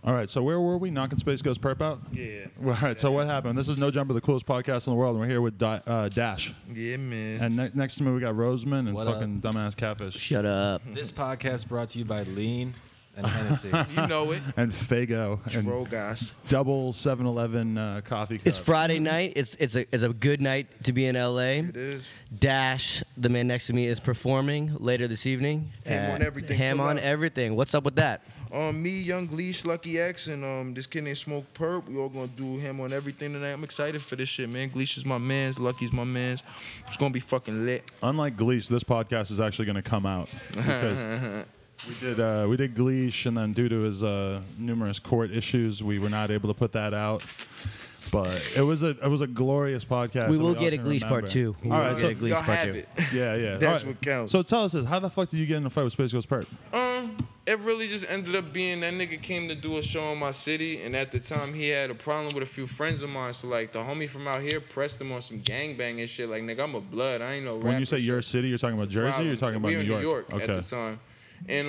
All right, so where were we? Knocking Space Ghost Perp out? Yeah. All right, so what happened? This is No Jumper, the coolest podcast in the world, and we're here with Dash. Yeah, man. And next to me, we got Roseman and What fucking dumbass Catfish. Shut up. This podcast brought to you by Lean and Hennessy. You know it. And Fago. And Troll guys. double 7-Eleven coffee cup. It's Friday night. It's a good night to be in LA. It is. Dash, the man next to me, is performing later this evening. Ham on everything. Ham Pull on up. everything. What's up with that? Me, Young Gleesh, Lucky X, and this kid named Smoke Perp. We all gonna do Ham on everything tonight. I'm excited for this shit, man. Gleesh is my mans. Lucky's my mans. It's gonna be fucking lit. Unlike Gleesh, this podcast is actually going to come out because we did Gleesh, and then due to his numerous court issues, we were not able to put that out. But it was a glorious podcast. We that will all get a can Gleesh part remember. 2. We All will right, get so a Gleesh Y'all part have 2. it. yeah. That's All right. what counts. So tell us this: how the fuck did you get in a fight with Space Ghost Perp? It really just ended up being that nigga came to do a show in my city, and at the time he had a problem with a few friends of mine. So like the homie from out here pressed him on some gangbang and shit. Like nigga, I'm a blood. I ain't no rapper. When you say your so city, you're talking about Jersey, or you're talking about we were New in New York Okay. at the time, and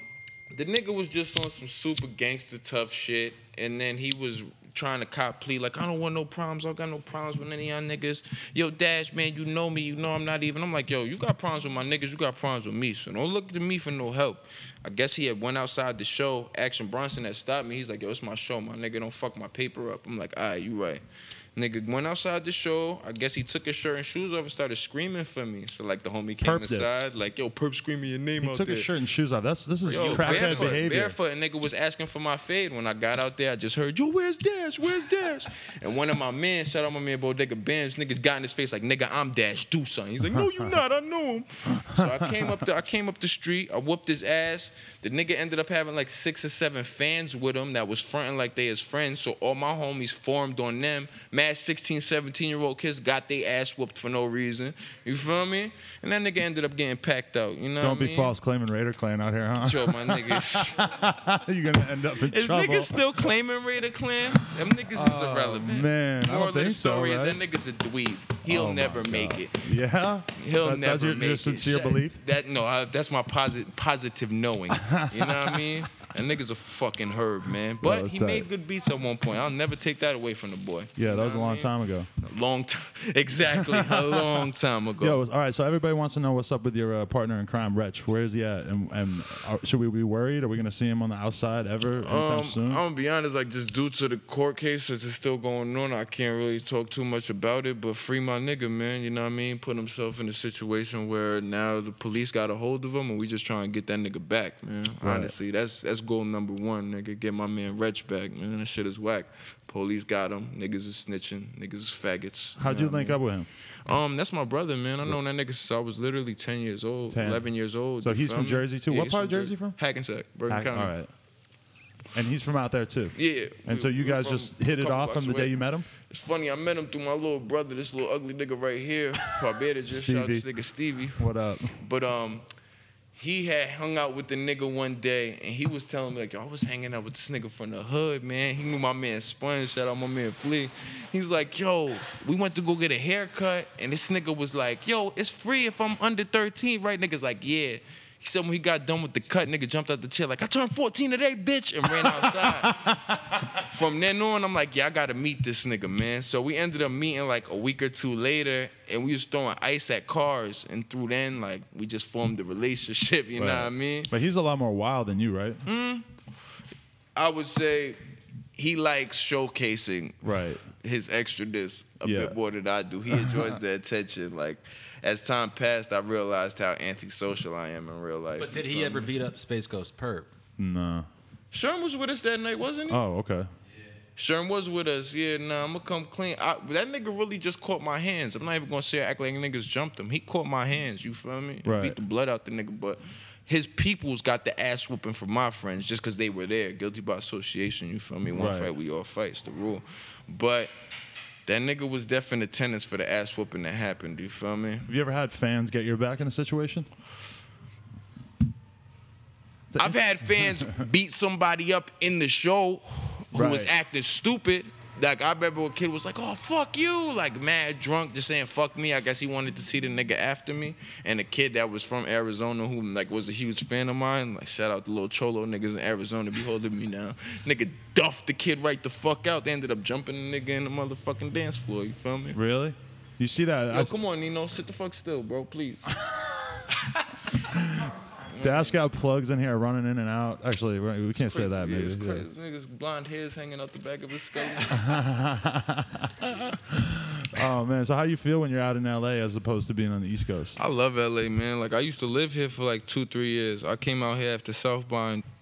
the nigga was just on some super gangster tough shit, and then he was trying to cop plea like I don't want no problems. I don't got no problems with any of y'all niggas. Yo, Dash, man, you know me. You know I'm not even. I'm like, yo, you got problems with my niggas. You got problems with me. So don't look to me for no help. I guess he had went outside the show. Action Bronson had stopped me. He's like, yo, it's my show. My nigga, don't fuck my paper up. I'm like, all right, you right. Nigga went outside the show. I guess he took his shirt and shoes off and started screaming for me. So like the homie came Perp did. inside, like, yo, Perp screaming your name He out took there. his shirt and shoes off. This is Yo, crackhead behavior. barefoot, and nigga was asking for my fade. When I got out there, I just heard, yo, where's Dash? Where's Dash? And one of my men, shout out my man Bodega Bams, niggas got in his face like, nigga, I'm Dash, do something. He's like, no, you not, I know him. So I came up the street, I whooped his ass. The nigga ended up having like 6 or 7 fans with him that was fronting like they his friends. So all my homies formed on them. Mad 16, 17-year-old kids got their ass whooped for no reason. You feel me? And that nigga ended up getting packed out. You know Don't what be I mean? false claiming Raider Clan out here, huh? Yo, my niggas. You're gonna end up in Is trouble. niggas still claiming Raider Clan? Them niggas is irrelevant. man, I don't Moral of the think so, story is right? that nigga's a dweeb. He'll Oh, my never God. make it. Yeah, He'll That's never your, make your it. sincere Shut- belief. That's my positive knowing. You know what I mean? That nigga's a fucking herb, man. But that's he tight. made good beats at one point. I'll never take that away from the boy. Yeah, You that know was a what I long mean? time ago. Long time. Exactly. A long time ago. Yo, all right. So everybody wants to know what's up with your partner in crime, Wretch. Where is he at? And should we be worried? Are we gonna see him on the outside ever anytime soon? I'm gonna be honest, like just due to the court case that's still going on, I can't really talk too much about it. But free my nigga, man. You know what I mean? Put himself in a situation where now the police got a hold of him, and we just trying to get that nigga back, man. Right. Honestly, that's goal number one, nigga. Get my man Wretch back, man. That shit is whack. Police got him. Niggas is snitching. Niggas is faggots. How'd you know what I link mean? up with him? That's my brother, man. I known that nigga since I was literally 10 years old, 10. 11 years old. So you he's feel from me? Jersey, too? Yeah, What he's part of Jersey from? Hackensack, Bergen County. All right. And he's from out there too. Yeah. And so you we guys from just hit a it couple off from blocks the day away. you met him? It's funny, I met him through my little brother, this little ugly nigga right here, Barbados. Just shout out to this Stevie. nigga Stevie. What up? But he had hung out with the nigga one day, and he was telling me like, yo, I was hanging out with this nigga from the hood, man. He knew my man Sponge. Shout out my man Flea. He's like, yo, we went to go get a haircut, and this nigga was like, yo, it's free if I'm under 13, right? Nigga's like, yeah. He said when he got done with the cut, nigga jumped out the chair like, I turned 14 today, bitch, and ran outside. From then on, I'm like, yeah, I gotta meet this nigga, man. So we ended up meeting like a week or two later, and we was throwing ice at cars, and through then, like, we just formed a relationship, you know what I mean? But he's a lot more wild than you, right? I would say he likes showcasing Right. his extraness a Yeah. bit more than I do. He enjoys the attention. Like, as time passed, I realized how antisocial I am in real life. But did You he feel ever me? beat up Space Ghost Perp? No. Sherm was with us that night, wasn't he? Oh, okay. Sherm was with us. Yeah, nah, I'm gonna come clean. That nigga really just caught my hands. I'm not even gonna say I act like niggas jumped him. He caught my hands, you feel me? Right. Beat the blood out the nigga, but his peoples got the ass whooping from my friends just because they were there. Guilty by association, you feel me? One Right. fight, we all fight. It's the rule. But that nigga was deaf in attendance for the ass whooping that happened, you feel me? Have you ever had fans get your back in a situation? I've had fans beat somebody up in the show who was Right. acting stupid. Like, I remember a kid was like, oh, fuck you. Like, mad drunk, just saying fuck me. I guess he wanted to see the nigga after me. And a kid that was from Arizona who, like, was a huge fan of mine. Like, shout out to little cholo niggas in Arizona be holding me now. Nigga duffed the kid right the fuck out. They ended up jumping the nigga in the motherfucking dance floor. You feel me? Really? You see that? Yo, come on, Nino. Sit the fuck still, bro, please. Dash got plugs in here running in and out. Actually, we can't say that, maybe. It's crazy. Niggas blonde hairs hanging out the back of his skull. Oh, man. So how you feel when you're out in L.A. as opposed to being on the East Coast? I love LA, man. Like, I used to live here for like 2-3 years. I came out here after South by in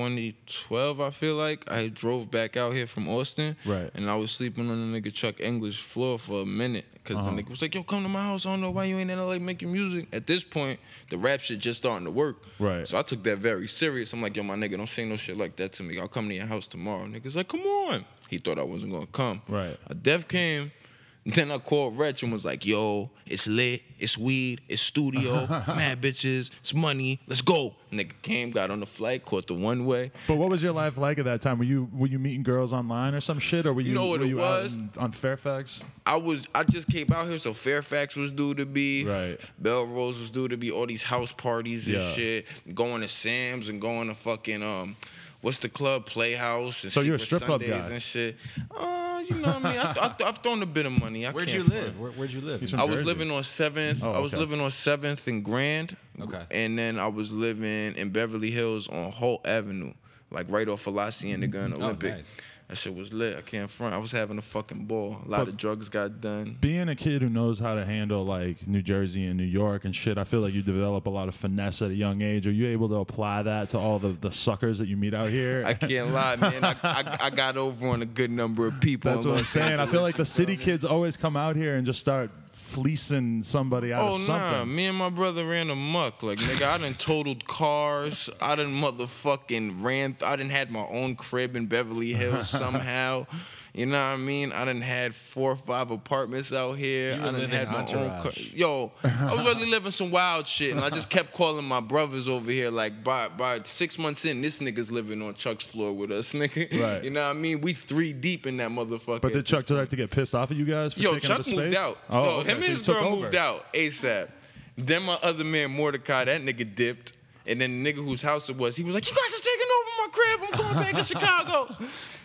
2012, I feel like. I drove back out here from Austin. Right. And I was sleeping on the nigga Chuck English floor for a minute. Because the nigga was like, yo, come to my house. I don't know why you ain't in LA making music. At this point, the rap shit just starting to work. Right. So I took that very serious. I'm like, yo, my nigga, don't say no shit like that to me. I'll come to your house tomorrow. Nigga's like, come on. He thought I wasn't going to come. Right. A death came. Then I called Wretch and was like, yo, it's lit, it's weed, it's studio, mad bitches, it's money, let's go. Nigga came, got on the flight, caught the one way. But what was your life like at that time? Were you meeting girls online or some shit, or were you know what were it you was? out on Fairfax? I just came out here, so Fairfax was due to be. Right. Belrose was due to be, all these house parties and Yeah. shit. Going to Sam's and going to fucking, what's the club? Playhouse. And So you're a Secret strip club Sundays guy. and shit. You know what I mean? I've thrown a bit of money. Where'd can't you front. live? Where'd you live? He's from I was Jersey. living on 7th. Oh, I was okay. living on 7th and Grand. Okay. And then I was living in Beverly Hills on Holt Avenue, like right off Felasi and the Gun Olympic. nice. That shit was lit. I can't front. I was having a fucking ball. A lot of drugs got done. Being a kid who knows how to handle like New Jersey and New York and shit, I feel like you develop a lot of finesse at a young age. Are you able to apply that to all the suckers that you meet out here? I can't lie, man. I got over on a good number of people. That's in what I'm Los saying. I Angeles, feel like the you city feel me? kids always come out here and just start fleecing somebody out Oh, of something. nah. Me and my brother ran amok. Like, nigga, I done totaled cars. I done motherfucking I done had my own crib in Beverly Hills somehow. You know what I mean? I done had 4 or 5 apartments out here. You were I done living had my own car. entourage. Yo, I was really living some wild shit, and I just kept calling my brothers over here. Like, by 6 months in, this nigga's living on Chuck's floor with us, nigga. Right. You know what I mean? We 3 deep in that motherfucker. But did Chuck start to get pissed off at you guys for Yo, taking Chuck up the space? moved out. Oh, Yo, okay. him So and he his took girl over. moved out ASAP. Then my other man, Mordecai, that nigga dipped. And then the nigga whose house it was, he was like, you guys are taking over my crib. I'm going back to Chicago.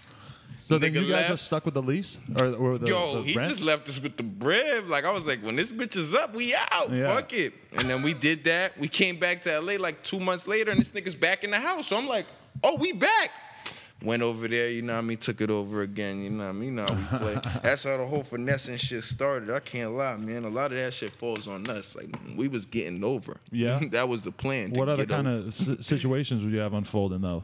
So then Nigga you guys left. are stuck with the lease or the Yo, the he rent? just left us with the bread. Like, I was like, when this bitch is up, we out. Yeah. Fuck it. And then we did that. We came back to LA like 2 months later, and this nigga's back in the house. So I'm like, oh, we back. Went over there, you know what I mean? Took it over again, you know what I mean? You know how we play. That's how the whole finesse and shit started. I can't lie, man. A lot of that shit falls on us. Like, we was getting over. Yeah? That was the plan. What other kind of situations would you have unfolding though?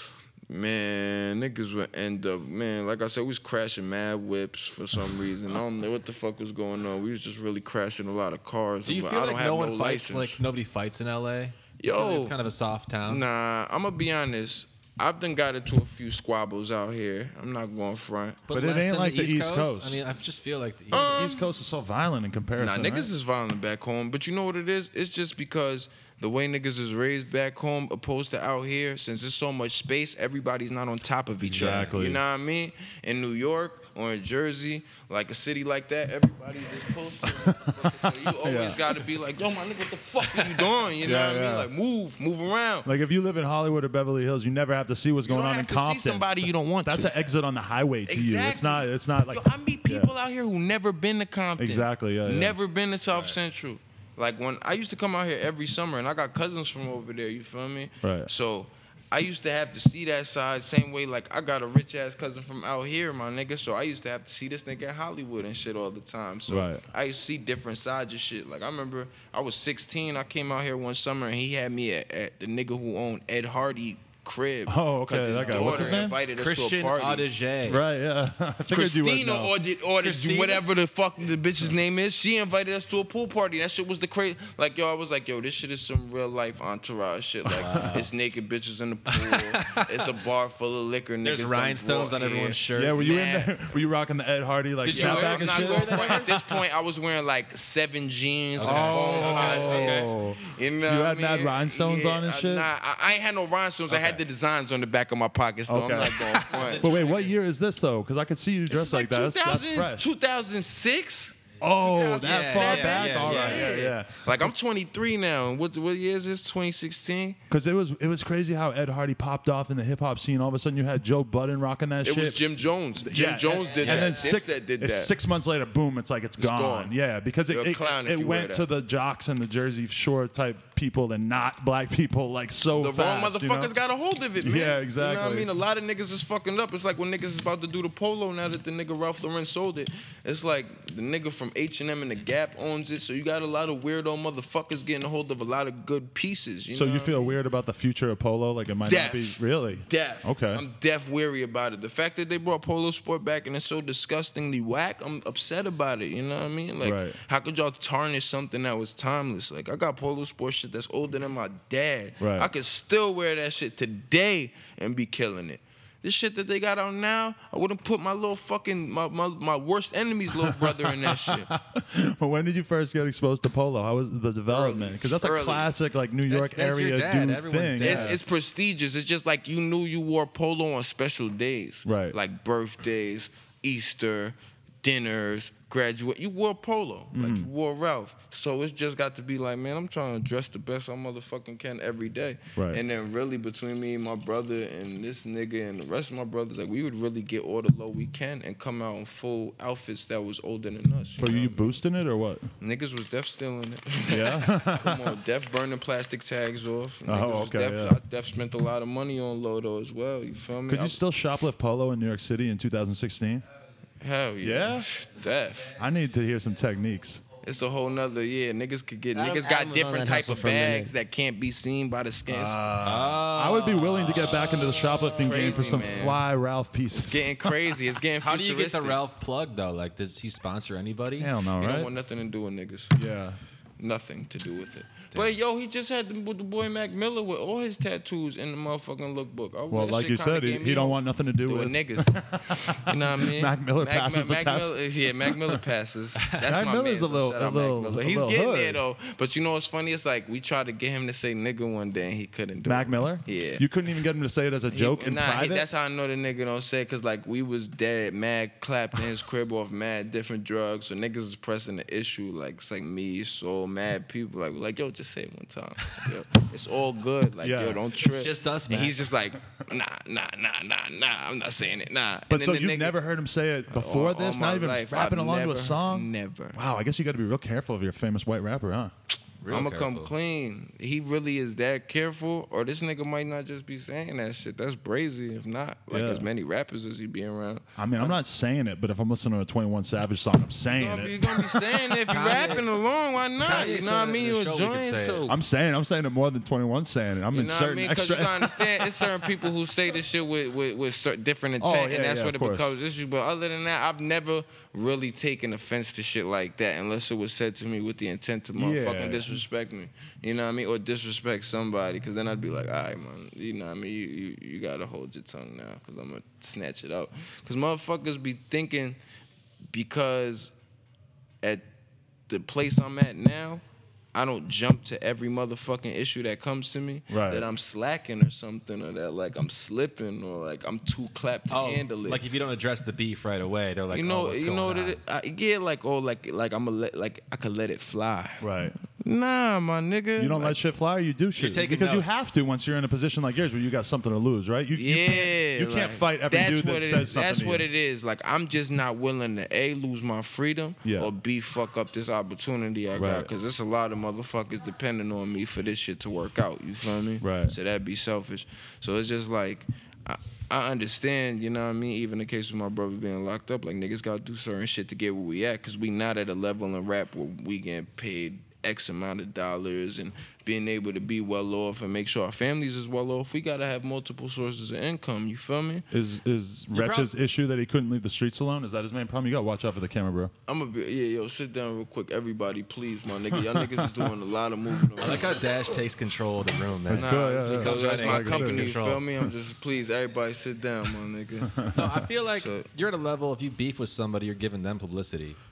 Man, niggas would end up, man, like I said, we was crashing mad whips for some reason. I don't know what the fuck was going on. We was just really crashing a lot of cars. Do you But feel I don't like have no one license. fights? Like nobody fights in LA? Yo. It's kind of a soft town. Nah, I'm gonna be honest. I've done got into a few squabbles out here. I'm not going front. But it less ain't than like the East Coast. I mean, I just feel like the The East Coast is so violent in Nah, comparison. niggas right? is violent back home. But you know what it is? It's just because the way niggas is raised back home opposed to out here, since there's so much space, everybody's not on top of each other. Exactly. You know what I mean? In New York or in Jersey, like a city like that, everybody's just posted. So you always Yeah. gotta be like, yo, my nigga, what the fuck are you doing? You know Yeah, what I yeah. mean? Like, move around. Like if you live in Hollywood or Beverly Hills, you never have to see what's You going don't on have in to Compton. see somebody you don't want That's to. an exit on the highway to you. It's not like Yo, I meet people out here who never been to Compton. Exactly, yeah, yeah. Never been to South Central. Like when I used to come out here every summer, and I got cousins from over there. You feel me? Right. So I used to have to see that side same way. Like I got a rich ass cousin from out here, my nigga. So I used to have to see this nigga in Hollywood and shit all the time. So Right. I used to see different sides of shit. Like I remember I was 16. I came out here one summer, and he had me at the nigga who owned Ed Hardy crib. Oh, okay, 'Cause his that guy. What's his daughter name? Invited us Christian to a party. Audiger. Right, yeah. I figured you would Christina know. ordered Christina? whatever the fuck the bitch's name is. She invited us to a pool party. That shit was the crazy. Like, yo, I was like, yo, this shit is some real life entourage shit. Like, it's naked bitches in the pool. It's a bar full of liquor. There's Niggas rhinestones done on brought everyone's hair. shirts. Yeah, were you in Man. there? Were you rocking the Ed Hardy like Did you wear- snapback I'm and not shit? going front. At this point, I was wearing like 7 jeans and phone Oh, glasses. You know You what had I mad mean? rhinestones on and shit? Nah, I ain't had no rhinestones. I had had the designs on the back of my pockets, though. Okay. I'm not going front. But wait, what year is this though? Because I could see you dressed It's like that. That's fresh. 2006. Oh, that far Yeah, back. yeah, All right, yeah. yeah. Like I'm 23 now. And what year is this? 2016. Because it was crazy how Ed Hardy popped off in the hip hop scene. All of a sudden, you had Joe Budden rocking that It shit. was Jim Jones. Jim Jones did that. and then Dipset did that. 6 months later, boom, it's like it's gone. gone. Yeah, because You're a it clown if it you wear went that. to the jocks and the Jersey Shore type people and not black people like so The wrong fast. motherfuckers you know? got a hold of it, man. Yeah, You know what exactly. I mean? A lot of niggas is fucking up. It's like when niggas is about to do the polo now that the nigga Ralph Lauren sold it. It's like the nigga from H&M and the Gap owns it, so you got a lot of weirdo motherfuckers getting a hold of a lot of good pieces. So know you what I feel mean? weird about the future of polo? Like it might Deaf. not be really. Deaf. Okay. I'm deaf weary about it. The fact that they brought polo sport back and it's so disgustingly whack, I'm upset about it. You know what I mean? Like, Right. how could y'all tarnish something that was timeless? Like, I got polo sport shit that's older than my dad. Right. I could still wear that shit today and be killing it. This shit that they got out now, I wouldn't put my little fucking, my worst enemy's little brother in that shit. But when did you first get exposed to polo? How was the development? Because that's a Early. classic like New York That's your area dad. dude Everyone's thing. dad. It's prestigious. It's just like you knew you wore polo on special days. Right. Like birthdays, Easter, dinners, graduate. You wore polo. Like you wore Ralph. So it's just got to be like, man, I'm trying to dress the best I motherfucking can every day. Right. And then really between me and my brother and this nigga and the rest of my brothers, like we would really get all the low we can and come out in full outfits that was older than us. Were know you what I mean? boosting it or what? Niggas was def stealing it. Yeah. Come on, Def burning plastic tags off. Niggas was okay, Def, yeah. Def spent a lot of money on Lodo as well. You feel me? Could you still shoplift polo in New York City in 2016? Hell yeah. Yeah? Def. I need to hear some techniques. It's a whole nother, niggas could get, Adam- niggas got Adam was on different that type hustle of for a minute. bags that can't be seen by the skins. I would be willing to get back into the shoplifting game for Crazy, some man. fly Ralph pieces. It's getting crazy. It's getting How do you get the futuristic. Ralph plug though? Like, does he sponsor anybody? Hell no, He don't right? want nothing to do with niggas. Yeah. Nothing to do with it. But yo, he just had with the boy Mac Miller with all his tattoos in the motherfucking lookbook. Well, like you said, he don't want nothing to do with niggas. You know what I mean? Mac Miller passes the test. Miller, yeah, Mac Miller passes. That's Mac my Miller's man. a little- Shout out a Mac little- Miller. a He's little getting hood. there though. But you know what's funny? It's like we tried to get him to say nigga one day and he couldn't do Mac it. Miller? Yeah. You couldn't even get him to say it as a joke in private? That's how I know the nigga don't say it, cause like we was dead, mad clapped in his crib off mad different drugs. So niggas was pressing the issue, like it's like me, so mad people like yo, just say it one time. Yo, it's all good. Like Yeah. yo, don't trip. just us, And man. he's just like, nah. I'm not saying it, nah. But And so then the you've nigga- never heard him say it before all this? my Not even life, rapping I've along to a never- song? Never. Wow, I guess you got to be real careful if you're a famous white rapper, huh? Real I'm gonna come careful. clean. He really is that careful, or this nigga might not just be saying that shit. That's brazy. If not, like Yeah. as many rappers as he be around. I mean, I'm not saying it, but if I'm listening to a 21 Savage song, I'm saying You're it. gonna be saying it if you rapping along. Why not? Kanye You know said what I it mean? in You the show, we could enjoying say it. so. I'm saying it more than 21 saying it. I'm You in know what I certain mean? Because extra. you gotta understand, it's certain people who say this shit with different intent, Oh, yeah, and that's yeah, what of it course. becomes issue. But other than that, I've never really taken offense to shit like that unless it was said to me with the intent to motherfucking Yeah. disrespect me. You know what I mean? Or disrespect somebody, because then I'd be like, all right, man, you know what I mean? You gotta hold your tongue now, because I'm gonna snatch it out. Because motherfuckers be thinking because at the place I'm at now, I don't jump to every motherfucking issue that comes to me, Right. that I'm slacking or something, or that like I'm slipping, or like I'm too clapped to handle it. Like if you don't address the beef right away, they're like, you know, oh, what's you know what going it on? is? Yeah, like I'm like I could let it fly. Right. Nah, my nigga. You don't like, let shit fly or you do shit. taking Because you notes. have to once you're in a position like yours where you got something to lose, right? You can't like, fight every that's dude that what it says is. something That's to what you. it is. Like I'm just not willing to A, lose my freedom, Yeah. or B, fuck up this opportunity I got. Right. Because there's a lot of motherfuckers depending on me for this shit to work out. You feel me? Right. So that'd be selfish. So it's just like I understand, you know what I mean? Even in the case of my brother being locked up, like niggas gotta do certain shit to get where we at, because we not at a level in rap where we getting paid X amount of dollars and being able to be well off and make sure our families is well off. We gotta have multiple sources of income. You feel me? Is Wretch's issue that he couldn't leave the streets alone? Is that his main problem? You gotta watch out for the camera, bro. I'm gonna be, yo, sit down real quick. Everybody, please, my nigga. Y'all niggas is doing a lot of moving I around. like how Dash takes control of the room, man. That's good, yeah, yeah. Because that's my Like, company, you control. feel me? I'm just, please, everybody sit down, my nigga. No, I feel like So- you're at a level, if you beef with somebody, you're giving them publicity.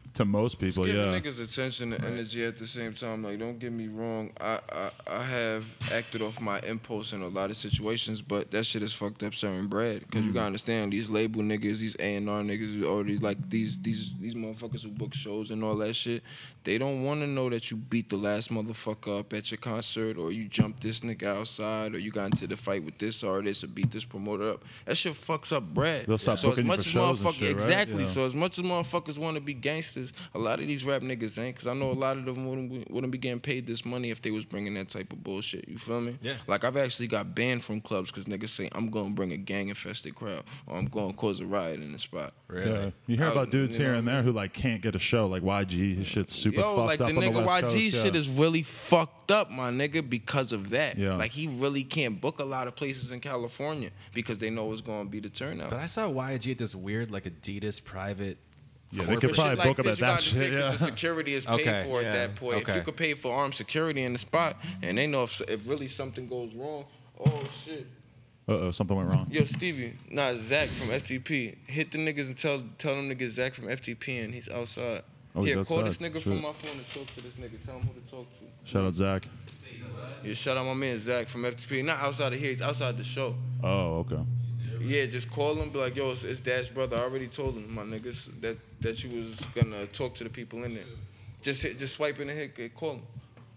to most people, Giving yeah. niggas attention and energy at the same time. Like, don't get me wrong. I have acted off my impulse in a lot of situations, but that shit is fucked up serving bread. Because you gotta understand, these label niggas, these A&R niggas, or these motherfuckers who book shows and all that shit, they don't want to know that you beat the last motherfucker up at your concert, or you jumped this nigga outside, or you got into the fight with this artist, or beat this promoter up. That shit fucks up bread. They'll stop booking you for shows and shit, right? Exactly. Yeah. So as much as motherfuckers want to be gangsters, a lot of these rap niggas ain't. Because I know a lot of them wouldn't be getting paid this money if they was bringing that type of bullshit. You feel me? Yeah. Like, I've actually got banned from clubs because niggas say, I'm going to bring a gang-infested crowd, or I'm going to cause a riot in the spot. Really? Yeah. You hear about dudes you here know and what I there who like can't get a show, like YG. His shit's super Yo, fucked like up the on the nigga West YG Coast. shit yeah. is really fucked up, my nigga, because of that. Yeah. Like, he really can't book a lot of places in California because they know it's going to be the turnout. But I saw YG at this weird like Adidas private. Yeah, they could For probably shit like book up this, at you gotta that shit. understand, 'cause Yeah. the security is paid Okay, for yeah, at that point. If okay. you could pay for armed security in the spot, and they know if really something goes wrong, oh shit. Something went wrong. Yo, Stevie, Zach from FTP. Hit the niggas and tell them to get Zach from FTP in. He's outside. Oh, he's Yeah, call this outside. nigga Shit. from my phone and talk to this nigga. Tell him who to talk to. Shout out Zach. Yeah, shout out my man Zach from FTP. Not outside of here, he's outside the show. Oh, okay. Yeah, just call him, be like, yo, it's Dash brother. I already told him, my niggas, that you was gonna talk to the people in there. Just swipe in and hit, call him.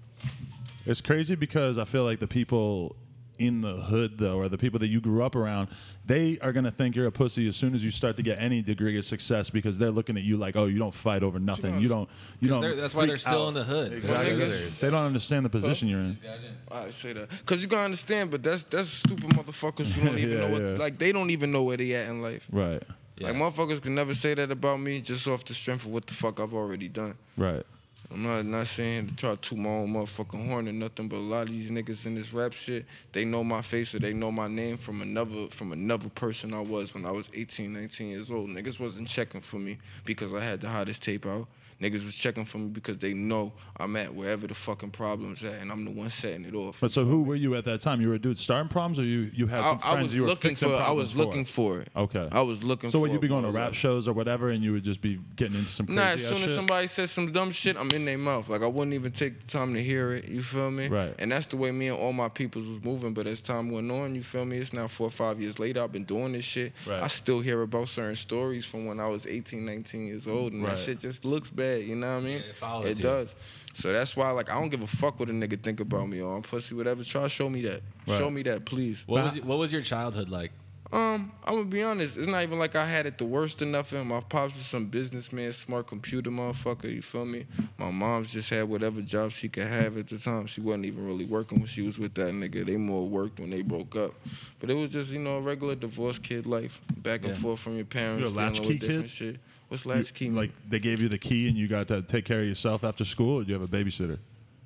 It's crazy because I feel like the people in the hood, though, or the people that you grew up around, they are going to think you're a pussy as soon as you start to get any degree of success because they're looking at you like, oh, you don't fight over nothing. You don't. That's why they're freak still out. in the hood. Exactly. niggas. They don't understand the position you're in. I say that because you gotta understand, but that's stupid motherfuckers who don't even Yeah, know what, yeah. like, they don't even know where they at in life. Right. Yeah. Like, motherfuckers can never say that about me just off the strength of what the fuck I've already done. Right. I'm not saying to try to toot my own motherfucking horn or nothing, but a lot of these niggas in this rap shit, they know my face or they know my name from another person I was when I was 18, 19 years old. Niggas wasn't checking for me because I had the hottest tape out. Niggas was checking for me because they know I'm at wherever the fucking problem's at, and I'm the one setting it off. But so who were you at that time? You were a dude starting proms, or you had some I friends was you were looking fixing for. I problems was looking for it. Okay. I was looking So for. would you be it, going to bro, rap like- shows or whatever, and you would just be getting into some crazy Nah, as ass soon as shit? somebody says some dumb shit, I'm in their mouth. Like, I wouldn't even take the time to hear it. You feel me? Right. And that's the way me and all my peoples was moving. But as time went on, you feel me? It's now 4 or 5 years later. I've been doing this shit. Right. I still hear about certain stories from when I was 18, 19 years old, and Right. that shit just looks bad. You know what I mean? it follows It you. does. So that's why, like, I don't give a fuck what a nigga think about me or I'm pussy, whatever. Try to show me that. Right. Show me that, please. What was your childhood like? I'm gonna be honest. It's not even like I had it the worst or nothing. My pops was some businessman, smart computer motherfucker. You feel me? My mom's just had whatever job she could have at the time. She wasn't even really working when she was with that nigga. They more worked when they broke up. But it was just, a regular divorce kid life, back and forth from your parents, You a dealing latchkey with different kid? shit. What's latchkey? Like they gave you the key and you got to take care of yourself after school, or do you have a babysitter?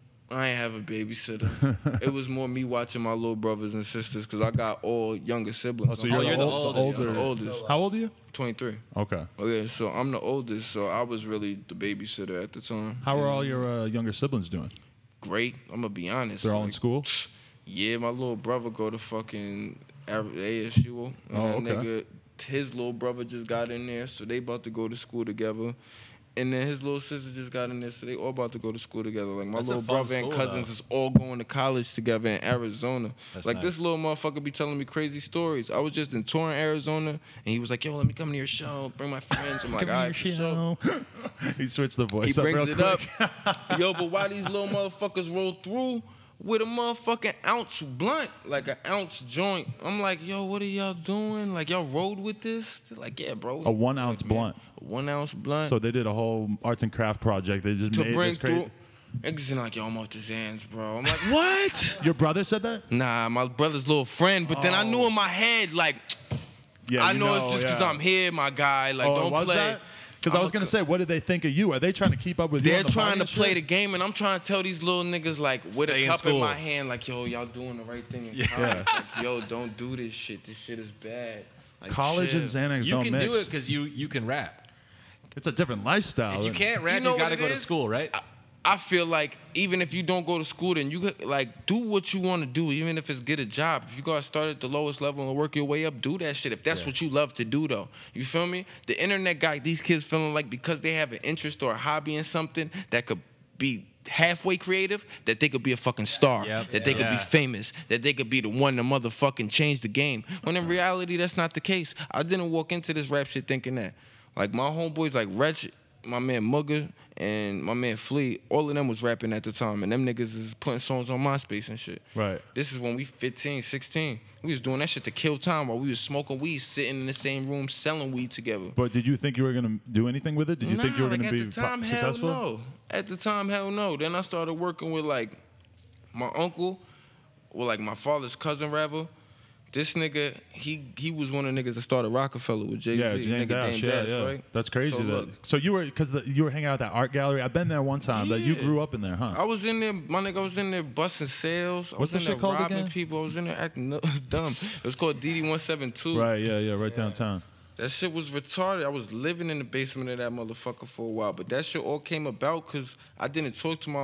I ain't have a babysitter. It was more me watching my little brothers and sisters because I got all younger siblings. Oh, so you're, you're the the oldest. oldest. I'm the oldest. How old are you? 23. Okay. Okay, so I'm the oldest, so I was really the babysitter at the time. How are all your younger siblings doing? Great. I'm gonna be honest. They're all in like, school? Yeah, my little brother go to fucking ASU. And Oh, that okay. nigga, his little brother just got in there, so they about to go to school together. And then his little sister just got in there, so they all about to go to school together. Like, my That's a little fun brother and school, cousins though. is all going to college together in Arizona. That's Like, this nice. little motherfucker be telling me crazy stories. I was just in Torrance, Arizona, and he was like, yo, let me come to your show, bring my friends. I'm like, all right, for sure. He switched the voice He up brings real it quick. up. Yo, but why these little motherfuckers roll through with a motherfucking ounce blunt, like an ounce joint? I'm like, yo, what are y'all doing? Like, y'all rode with this? They're like, yeah, bro. A 1 ounce Like, man, blunt. A 1 ounce blunt. So they did a whole arts and craft project. They just to made bring this crazy. through. Niggas in like, yo, I'm off the Zans, bro. I'm like, what? Your brother said that? Nah, my brother's little friend. But then I knew in my head, like, Yeah, I you know it's just because yeah. I'm here, my guy. Like, Oh, don't was play. that? Because I was gonna say, what did they think of you? Are they trying to keep up with you? They're on the trying party to and play shit? the game, and I'm trying to tell these little niggas, like, with Stay a in cup in school. my hand, like, yo, y'all doing the right thing in college. Like, yo, don't do this shit. This shit is bad. Like, College chill. and Xanax You don't can mix. do it because you can rap. It's a different lifestyle. If you can't rap, You you, know gotta what it go to is? school, right? I feel like even if you don't go to school, then you could, like, do what you want to do, even if it's get a job. If you gotta start at the lowest level and work your way up, do that shit. If that's what you love to do, though, you feel me? The internet got these kids feeling like because they have an interest or a hobby in something that could be halfway creative, that they could be a fucking star, that they could be famous, that they could be the one to motherfucking change the game. When in reality, that's not the case. I didn't walk into this rap shit thinking that. Like, my homeboys, like Wretch, my man Mugga, and my man Flea, all of them was rapping at the time, and them niggas is putting songs on MySpace and shit. Right. This is when we 15, 16. We was doing that shit to kill time while we was smoking weed, sitting in the same room, selling weed together. But did you think you were gonna do anything with it? Did you think you were like gonna be at the time, successful? Hell no. At the time, hell no. Then I started working with like my uncle, or like my father's cousin rather. This nigga, he was one of the niggas that started Rockefeller with Jay-Z. Yeah, Dame Dash, yeah. right? That's crazy. So, look, So you were, because you were hanging out at that art gallery. I've been there one time. That you Yeah. grew up in there, huh? I was in there, my nigga. I was in there busting sales. I What's was that in shit there called robbing again? people. I was in there acting dumb. It was called DD172. Right, yeah, right downtown. That shit was retarded. I was living in the basement of that motherfucker for a while, but that shit all came about because I didn't talk to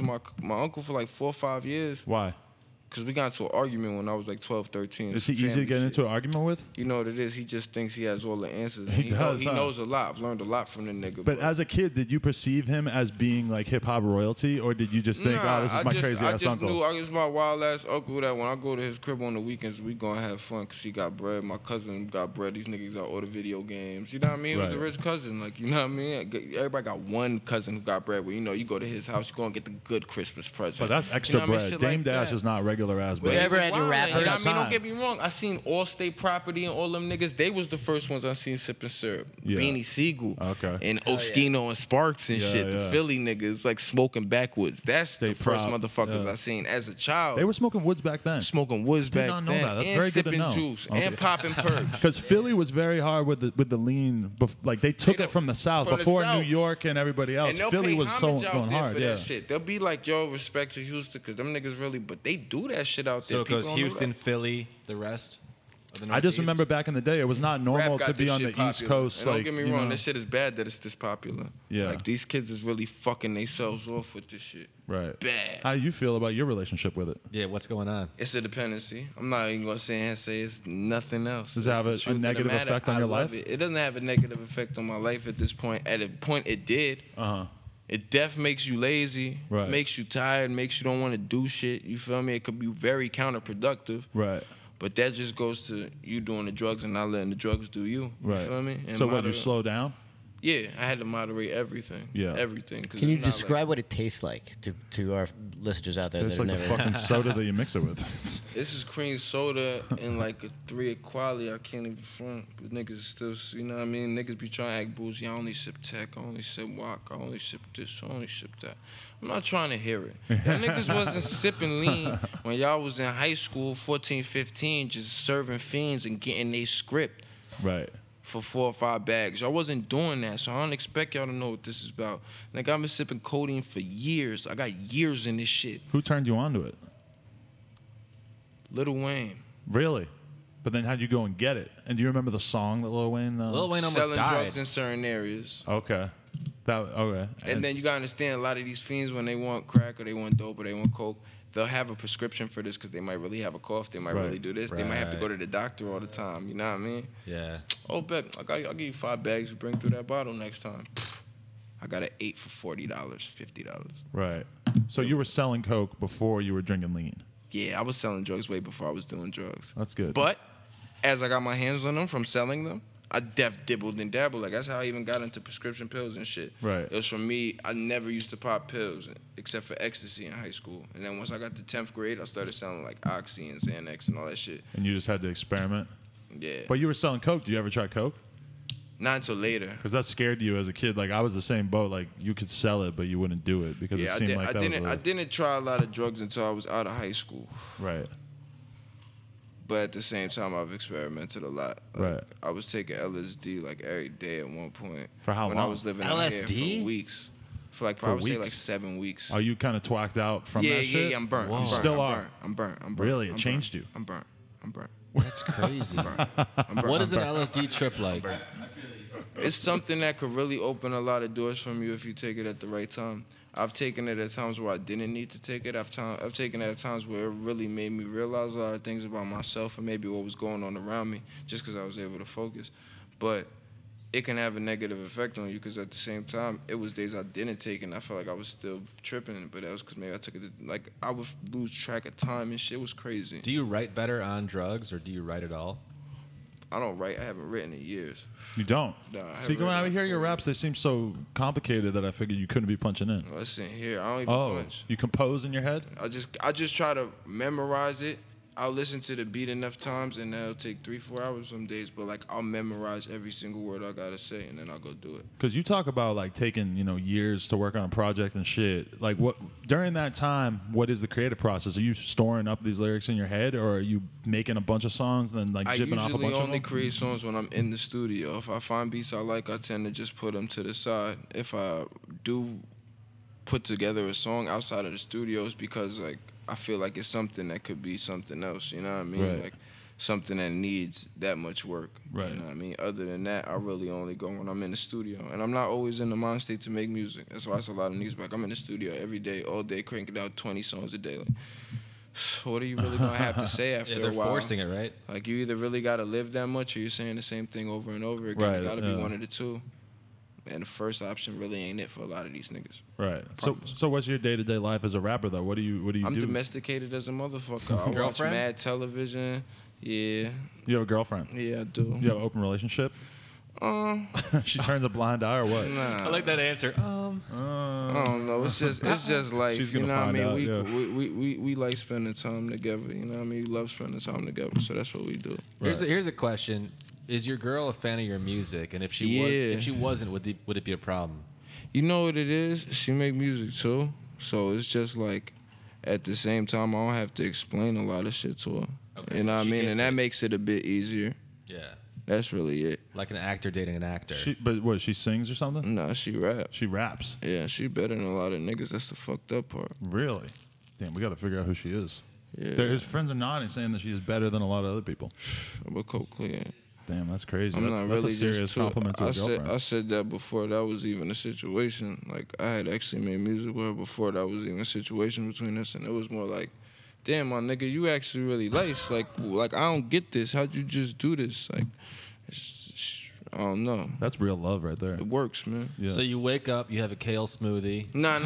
my uncle for like 4 or 5 years. Why? Because we got into an argument when I was like 12, 13. Is he Some easy to family get shit. into an argument with? You know what it is? He just thinks he has all the answers. And He does, He huh? knows a lot. I've learned a lot from the nigga. But as a kid, did you perceive him as being like hip hop royalty, or did you just think, oh, this is my crazy I ass just uncle? knew I was my wild ass uncle that when I go to his crib on the weekends, we gonna have fun because he got bread. My cousin got bread. These niggas got all the video games. You know what I mean? He was the Right. rich cousin. Like, you know what I mean? Everybody got one cousin who got bread. Where, you know, you go to his house, you gonna get the good Christmas present. But that's extra You know what I mean? bread. Shit Dame like Dash that. is not regular ass But bread. he ever was had your wildin', rapper you know what I mean? time. Don't get me wrong. I seen Allstate Property and all them niggas. They was the first ones I seen sipping syrup. Yeah. Beanie Siegel. Okay. And Oskino and Sparks and Yeah, shit. The yeah. Philly niggas like smoking backwoods. That's State the first Prop, motherfuckers yeah. I seen as a child. They were smoking woods back then. smoking woods Did back not know then. that. That's and very good to sipping know. juice Okay. and popping perks. Because Philly was very hard with the lean. Like they took it from the South from the before South. New York and everybody else. And they'll Philly pay was so homage out going there hard. for Yeah. that shit. They'll be like, yo, respect to Houston, because them niggas really, but they do that shit out there. So it goes People don't know Houston, that. Philly, the rest of the I just Northeast? remember back in the day, it was not normal Rap got to be this on the shit East popular. Coast. And Like, don't get me you wrong, know. this shit is bad that it's this popular. Yeah. Like, these kids is really fucking themselves off with this shit. Right. Bad. How do you feel about your relationship with it? Yeah, what's going on? It's a dependency. I'm not even gonna say it's nothing else. Does it That's have the a truth of the negative matter. effect on I your love life? It doesn't have a negative effect on my life at this point. At a point, it did. Uh-huh. It def makes you lazy, Right. makes you tired, makes you don't want to do shit. You feel me? It could be very counterproductive. Right. But that just goes to you doing the drugs and not letting the drugs do you. Right. You feel me? And So what, you moderate- slow down? Yeah, I had to moderate everything. Yeah. Everything. 'cause Can you it's not describe what it tastes like to our listeners out there It's that like have the never? fucking soda that you mix it with. This is cream soda and like a 3 quality. I can't even front. But niggas still, you know what I mean? Niggas be trying to act bougie. I only sip tech. I only sip wok. I only sip this. I only sip that. I'm not trying to hear it. Y'all niggas wasn't sipping lean when y'all was in high school, 14, 15, just serving fiends and getting they script Right. for 4 or 5 bags. Y'all wasn't doing that, so I don't expect y'all to know what this is about. Like, I've been sipping codeine for years. I got years in this shit. Who turned you on to it? Lil Wayne. Really? But then how'd you go and get it? And do you remember the song that Lil Wayne? Lil Wayne almost Selling died. drugs in certain areas. Okay. Okay. And then you gotta understand, a lot of these fiends, when they want crack or they want dope or they want coke, they'll have a prescription for this because they might really have a cough. They might Right. really do this. They might have to Right. go to the doctor all the time. You know what I mean? Yeah. Oh, bet. I'll give you 5 bags. You bring through that bottle next time. I got an 8 for $40, $50. Right. So you were selling coke before you were drinking lean. Yeah, I was selling drugs way before I was doing drugs. That's good. But as I got my hands on them from selling them, I dibbled and dabbled. Like, that's how I even got into prescription pills and shit. Right. It was from me. I never used to pop pills except for ecstasy in high school. And then once I got to 10th grade, I started selling like Oxy and Xanax and all that shit. And you just had to experiment. Yeah. But you were selling coke. Did you ever try coke? Not until later. Because that scared you as a kid. Like I was the same boat. Like you could sell it, but you wouldn't do it because it Yeah, seemed like that was I didn't try a lot of drugs until I was out of high school. right. But at the same time, I've experimented a lot. Like, Right. I was taking LSD like every day at one point. For how when I long? was living out here LSD? for weeks. For like, For I would say like weeks? 7 weeks. Are you kind of twacked out from yeah, that shit? yeah, I'm burnt. Whoa. I'm burnt. Still I'm are. burnt. I'm burnt. I'm burnt. Really? It I'm changed burnt. you? I'm burnt. I'm burnt. That's crazy. I'm burnt. What is I'm an LSD trip like? It's something that could really open a lot of doors from you if you take it at the right time. I've taken it at times where I didn't need to take it. I've taken it at times where it really made me realize a lot of things about myself and maybe what was going on around me just because I was able to focus. But it can have a negative effect on you because at the same time, it was days I didn't take it and I felt like I was still tripping. But that was because maybe I took it, like, I would lose track of time and shit was crazy. Do you write better on drugs, or do you write at all? I don't write. I haven't written in years. You don't? Nah, I See, haven't when I written hear in your 4 raps, they seem so complicated that I figured you couldn't be punching in. Listen here, I don't even Oh, punch. you compose in your head? I just try to memorize it. I'll listen to the beat enough times, and that'll take 3-4 hours some days. But like, I'll memorize every single word I gotta say, and then I'll go do it. Because you talk about like taking years to work on a project and shit. Like, what during that time? What is the creative process? Are you storing up these lyrics in your head, or are you making a bunch of songs and then like I jipping off a usually bunch of only them? create songs when I'm in the studio. If I find beats I like, I tend to just put them to the side. If I do put together a song outside of the studios, because like I feel like it's something that could be something else. You know what I mean? Right. Like something that needs that much work. Right. You know what I mean? Other than that, I really only go when I'm in the studio. And I'm not always in the mind state to make music. That's why it's a lot of niggas back. I'm in the studio every day, all day, cranking out 20 songs a day. Like, what are you really gonna have to say after Yeah, they're a while? forcing it, right? Like, you either really gotta live that much or you're saying the same thing over and over again. Right, It gotta be yeah. one of the two. And the first option really ain't it for a lot of these niggas. Right. So what's your day to day life as a rapper though? What do you I'm do? domesticated as a motherfucker. I watch Girlfriend? mad television. Yeah, You have a girlfriend? yeah, I do. You have an open relationship? She turns a blind eye or what? Nah. I like that answer. I don't know. It's just life. She's You gonna know what I find mean? out, We, yeah. we like spending time together. You know what I mean? We love spending time together. So that's what we do. Here's a question: is your girl a fan of your music? And if she wasn't, would it be a problem? You know what it is? She make music too. So it's just like, at the same time, I don't have to explain a lot of shit to her. Okay, You know what I she mean? gets And that it. makes it a bit easier. Yeah, That's really it. like an actor dating an actor. But what? She sings or something? Nah, she raps. She raps. Yeah, she better than a lot of niggas. That's the fucked up part. Really? Damn, we got to figure out who she is. Yeah. His friends are nodding, saying that she is better than a lot of other people. I'm a coke clear. Damn, that's crazy. I'm That's not a really serious just too, compliment to a girlfriend. I said that before that was even a situation. Like, I had actually made music with her before that was even a situation between us, and it was more like, damn, my nigga, you actually really nice. Like I don't get this. How'd you just do this? Like, I don't know. That's real love right there. It works, man. Yeah. So you wake up, you have a kale smoothie. Nah.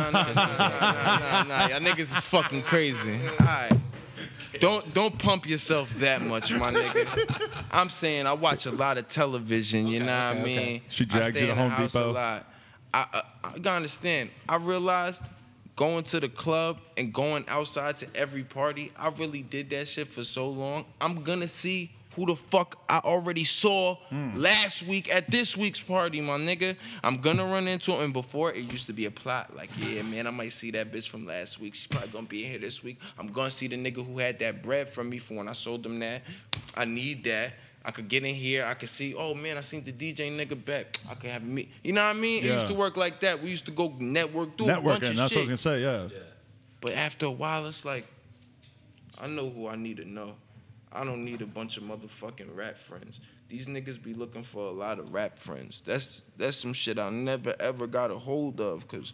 Y'all niggas is fucking crazy. All right. Don't pump yourself that much, my nigga. I'm saying I watch a lot of television, you know what I mean? She drags I stay you to in the Home house Depot? a lot. I gotta understand. I realized going to the club and going outside to every party, I really did that shit for so long. I'm gonna see who the fuck I already saw last week at this week's party, my nigga. I'm gonna run into him. And before, it used to be a plot. Like, yeah, man, I might see that bitch from last week. She's probably gonna be in here this week. I'm gonna see the nigga who had that bread from me from when I sold them that. I need that. I could get in here. I could see, oh, man, I seen the DJ nigga back. I could have me. You know what I mean? It Yeah. used to work like that. We used to go network, do a bunch Networking, of that's shit. what I was going to say, yeah. But after a while, it's like, I know who I need to know. I don't need a bunch of motherfucking rap friends. These niggas be looking for a lot of rap friends. That's some shit I never ever got a hold of, because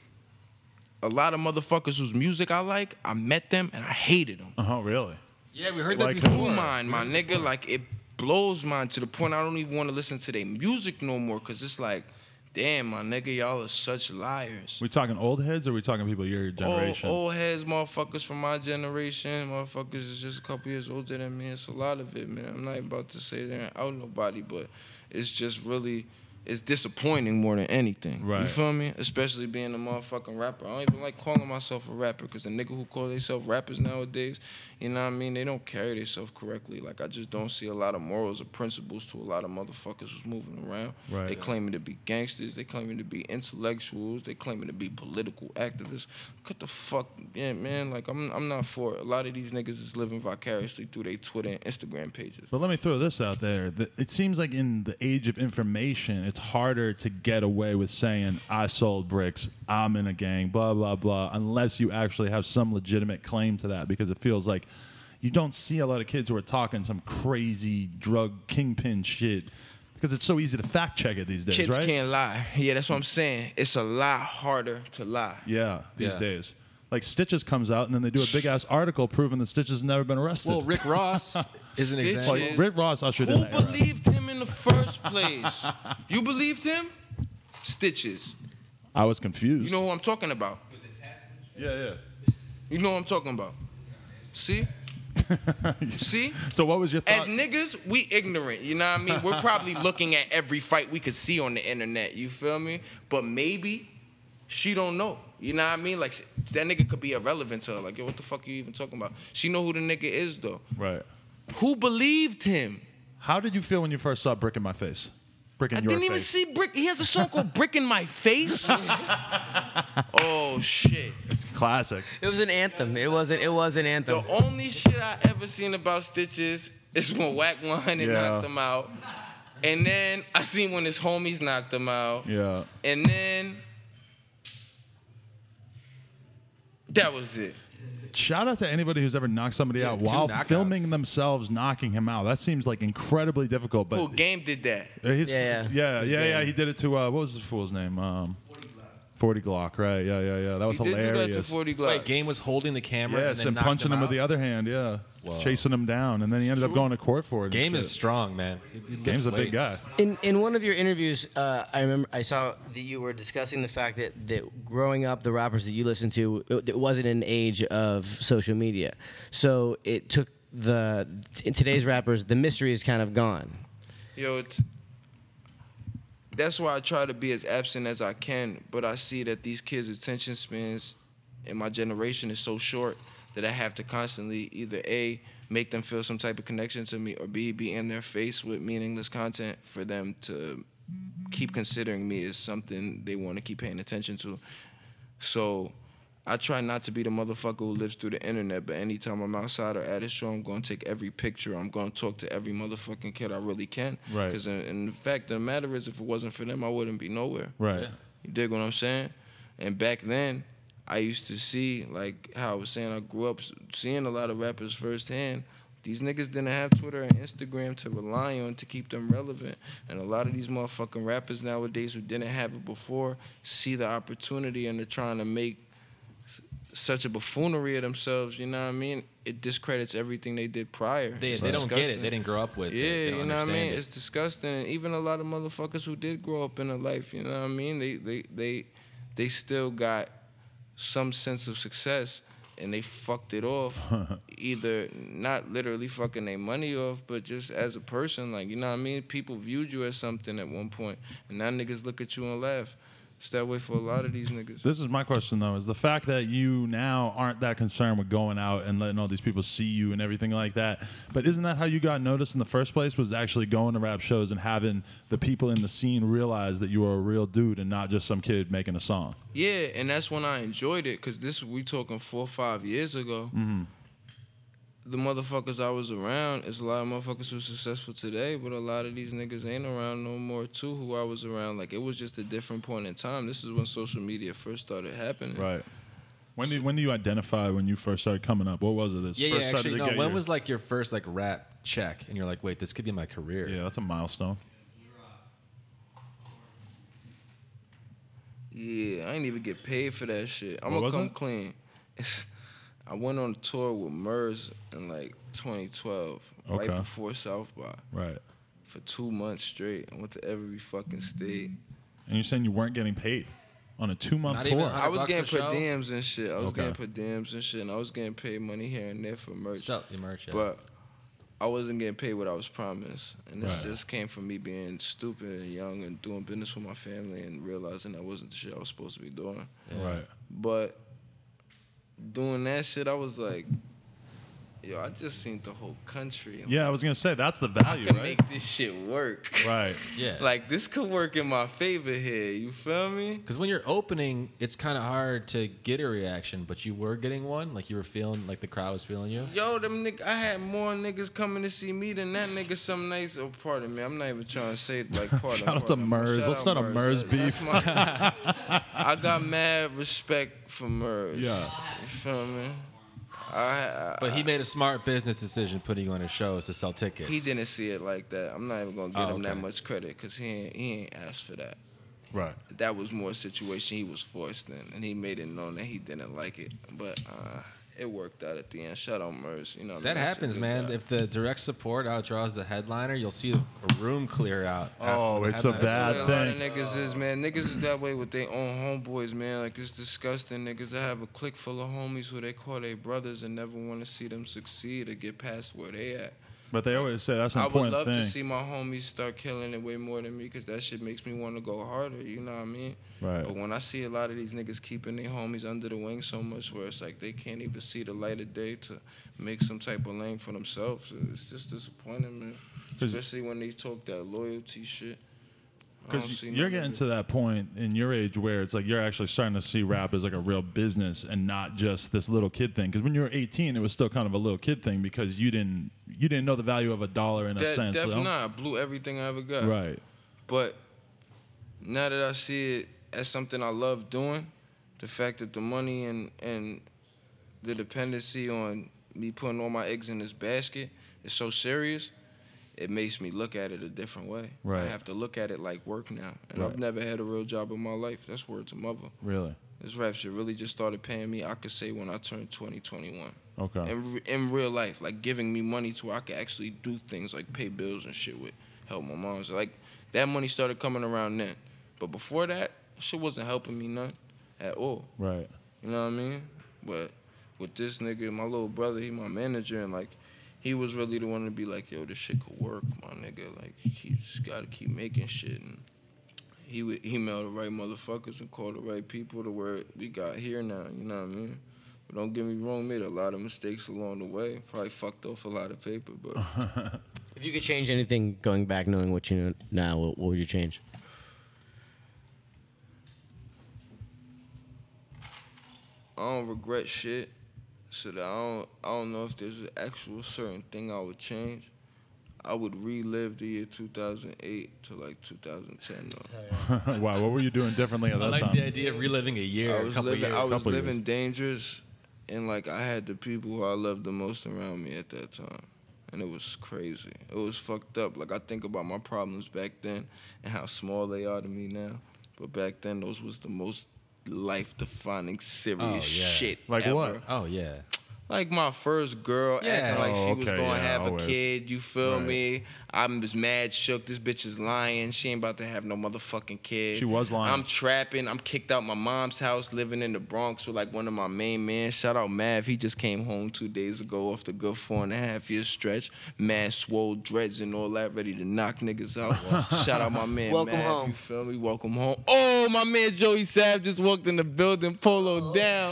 a lot of motherfuckers whose music I like, I met them and I hated them. Oh, really? Yeah, we heard Like that Blew before. mine, my nigga. Like, it blows mine to the point I don't even want to listen to their music no more, because it's like, damn, my nigga, y'all are such liars. We talking old heads or we talking people your generation? Old heads, motherfuckers from my generation, motherfuckers is just a couple years older than me. It's a lot of it, man. I'm not about to say they ain't out nobody, but it's just really, it's disappointing more than anything. Right. You feel me? Especially being a motherfucking rapper. I don't even like calling myself a rapper, because the nigga who call themselves rappers nowadays, you know what I mean? They don't carry themselves correctly. Like, I just don't see a lot of morals or principles to a lot of motherfuckers who's moving around. Right. They claiming to be gangsters. They claiming to be intellectuals. They claiming to be political activists. Cut the fuck, yeah, man. Like, I'm not for it. A lot of these niggas is living vicariously through their Twitter and Instagram pages. But let me throw this out there. It seems like in the age of information, it's harder to get away with saying, I sold bricks, I'm in a gang, blah, blah, blah, unless you actually have some legitimate claim to that, because it feels like you don't see a lot of kids who are talking some crazy drug kingpin shit Because it's so easy to fact check it these days, Kids right? can't lie. Yeah, that's what I'm saying. It's a lot harder to lie. Yeah, these Yeah. days. Like Stitches comes out and then they do a big ass article proving that Stitches has never been arrested. Well, Rick Ross is an Stitches. example. Like, Rick Ross ushered in Who that era. believed him in the first place? You believed him? Stitches. I was confused. You know who I'm talking about? Yeah. You know what I'm talking about? See? See? So what was your As thought? niggas, we ignorant. You know what I mean? We're probably looking at every fight we could see on the internet. You feel me? But maybe she don't know. You know what I mean? Like, that nigga could be irrelevant to her. Like, yo, what the fuck are you even talking about? She know who the nigga is, though. Right. Who believed him? How did you feel when you first saw Brick in My Face? Brick in I Your didn't even Face. see Brick. He has a song called Brick in My Face. Oh, shit. It's classic. It was an anthem. It was an anthem. The only shit I ever seen about Stitches is when Whack 100 Yeah. knocked him out. And then I seen when his homies knocked him out. Yeah. And then that was it. Shout out to anybody who's ever knocked somebody out 2 while knockouts. filming themselves knocking him out. That seems like incredibly difficult. But Who Game did that? his, Yeah. yeah. He did it to what was this fool's name? 40 Glock, right? Yeah. That was He did do that hilarious. to 40 Glock. Wait, Game was holding the camera Yes, and then and knocked punching him with out? the other hand. Yeah, Whoa. chasing him down, and then he ended up going to court for it. and Game shit. is strong, man. He Game's a big guy. lifts. In one of your interviews, I remember I saw that you were discussing the fact that growing up, the rappers that you listened to, it wasn't an age of social media, so it took in today's rappers, the mystery is kind of gone. Yo, that's why I try to be as absent as I can, but I see that these kids' attention spans in my generation is so short that I have to constantly either A, make them feel some type of connection to me, or B, be in their face with meaningless content for them to keep considering me as something they want to keep paying attention to. So I try not to be the motherfucker who lives through the internet, but anytime I'm outside or at a show, I'm going to take every picture. I'm going to talk to every motherfucking kid I really can. Right. Because in fact, the matter is, if it wasn't for them, I wouldn't be nowhere. Right. Yeah. You dig what I'm saying? And back then, I used to see, like how I was saying, I grew up seeing a lot of rappers firsthand. These niggas didn't have Twitter and Instagram to rely on to keep them relevant. And a lot of these motherfucking rappers nowadays who didn't have it before see the opportunity and they're trying to make such a buffoonery of themselves, you know what I mean? It discredits everything they did prior. They It's don't get it. disgusting. They didn't grow up with it. Yeah, They don't you know what I understand mean? it. It's disgusting. And even a lot of motherfuckers who did grow up in a life, you know what I mean? They still got some sense of success and they fucked it off. Either not literally fucking their money off, but just as a person, like, you know what I mean? People viewed you as something at one point, and now niggas look at you and laugh. It's that way for a lot of these niggas. This is my question though: is the fact that you now aren't that concerned with going out and letting all these people see you and everything like that. But isn't that how you got noticed in the first place? Was actually going to rap shows and having the people in the scene realize that you were a real dude and not just some kid making a song. Yeah, and that's when I enjoyed it, because we talking 4 or 5 years ago. Mm-hmm. The motherfuckers I was around, is a lot of motherfuckers who are successful today, but a lot of these niggas ain't around no more too who I was around. Like, it was just a different point in time. This is when social media first started happening. Right. When do you identify when you first started coming up? What was it? This Yeah, first started actually, to no. get When your- was like your first like rap check, and you're like, wait, this could be my career? Yeah, that's a milestone. Yeah, I ain't even get paid for that shit. I'm What gonna was come it? clean. I went on a tour with Murs in like 2012, Okay. right before South by, Right. for 2 months straight. I went to every fucking state. And you're saying you weren't getting paid on a 2-month Not tour? even I was $100 getting a show? per diems and shit. I was Okay. getting per diems and shit, and I was getting paid money here and there for merch. Sell your merch. Yeah. But I wasn't getting paid what I was promised. And this Right. just came from me being stupid and young and doing business with my family and realizing that wasn't the shit I was supposed to be doing. Right. But doing that shit, I was like, yo, I just seen the whole country. I'm Yeah, I like, was gonna say that's the I value, can right? make this shit work. Right. yeah. Like, this could work in my favor here. You feel me? Because when you're opening, it's kind of hard to get a reaction, but you were getting one. Like you were feeling, like the crowd was feeling you. Yo, I had more niggas coming to see me than that nigga some nights. Oh, pardon me. I'm not even trying to say like pardon. Shout out to Murs. Shout Let's out start a Murs That's beef. I got mad respect for Murs. Yeah. You feel me? But he made a smart business decision putting you on his shows to sell tickets. He didn't see it like that. I'm not even gonna give him that okay. much credit because he ain't asked for that. Right. That was more a situation he was forced in, and he made it known that he didn't like it. But it worked out at the end. Shout out Murs. You know what I That mean? That's a happens, good man. guy. If the direct support outdraws the headliner, you'll see a room clear out. Oh, after the it's a headliner. bad That's the way a lot of thing. niggas is, man. Niggas is that way with their own homeboys, man. Like, it's disgusting. Niggas that have a clique full of homies who they call their brothers and never want to see them succeed or get past where they at. But they always say that's an I would important love thing. to see my homies start killing it way more than me because that shit makes me want to go harder, you know what I mean? Right. But when I see a lot of these niggas keeping their homies under the wing so much where it's like they can't even see the light of day to make some type of lane for themselves, it's just disappointing, man. 'Cause- Especially when they talk that loyalty shit. I don't Because see you're no getting nigga- to that point in your age where it's like you're actually starting to see rap as like a real business and not just this little kid thing. Because when you were 18, it was still kind of a little kid thing because you didn't know the value of $1 in a sense. Definitely not. I blew everything I ever got. Right. But now that I see it as something I love doing, the fact that the money and the dependency on me putting all my eggs in this basket is so serious, it makes me look at it a different way. Right. I have to look at it like work now. And Right. I've never had a real job in my life. That's word to mother. Really. This rap shit really just started paying me, I could say, when I turned 2021. Okay. In real life, like giving me money to where I could actually do things like pay bills and shit with, help my mom. So like that money started coming around then. But before that, shit wasn't helping me none at all. Right. You know what I mean? But with this nigga, my little brother, he my manager, and like he was really the one to be like, yo, this shit could work, my nigga. Like he just gotta keep making shit. And he would email the right motherfuckers and call the right people to where we got here now. You know what I mean? But don't get me wrong, made a lot of mistakes along the way. Probably fucked off a lot of paper, but If you could change anything going back, knowing what you know now, what would you change? I don't regret shit. So that I don't know if there's an actual certain thing I would change. I would relive the year 2008 to like 2010 though. Wow. What were you doing differently at I that like time? the idea of reliving a year, I a was couple living, years. I was Couple living years. dangerous, and like I had the people who I loved the most around me at that time, and it was crazy. It was fucked up. Like I think about my problems back then and how small they are to me now, but back then those was the most life-defining, serious Oh, yeah. shit. Like ever. what? Oh yeah. Like my first girl Yeah. acting like she Oh, was okay, gonna yeah, have always. a kid, you feel Right. me? I'm just mad shook. This bitch is lying. She ain't about to have no motherfucking kid. She was lying. I'm trapping. I'm kicked out my mom's house, living in the Bronx with like one of my main men. Shout out Mav. He just came home 2 days ago off the good 4.5 year stretch. Mad swole dreads and all that, ready to knock niggas out. Shout out my man Welcome Mav, home. you feel me? Welcome home. Oh, my man Joey Sapp just walked in the building, polo down.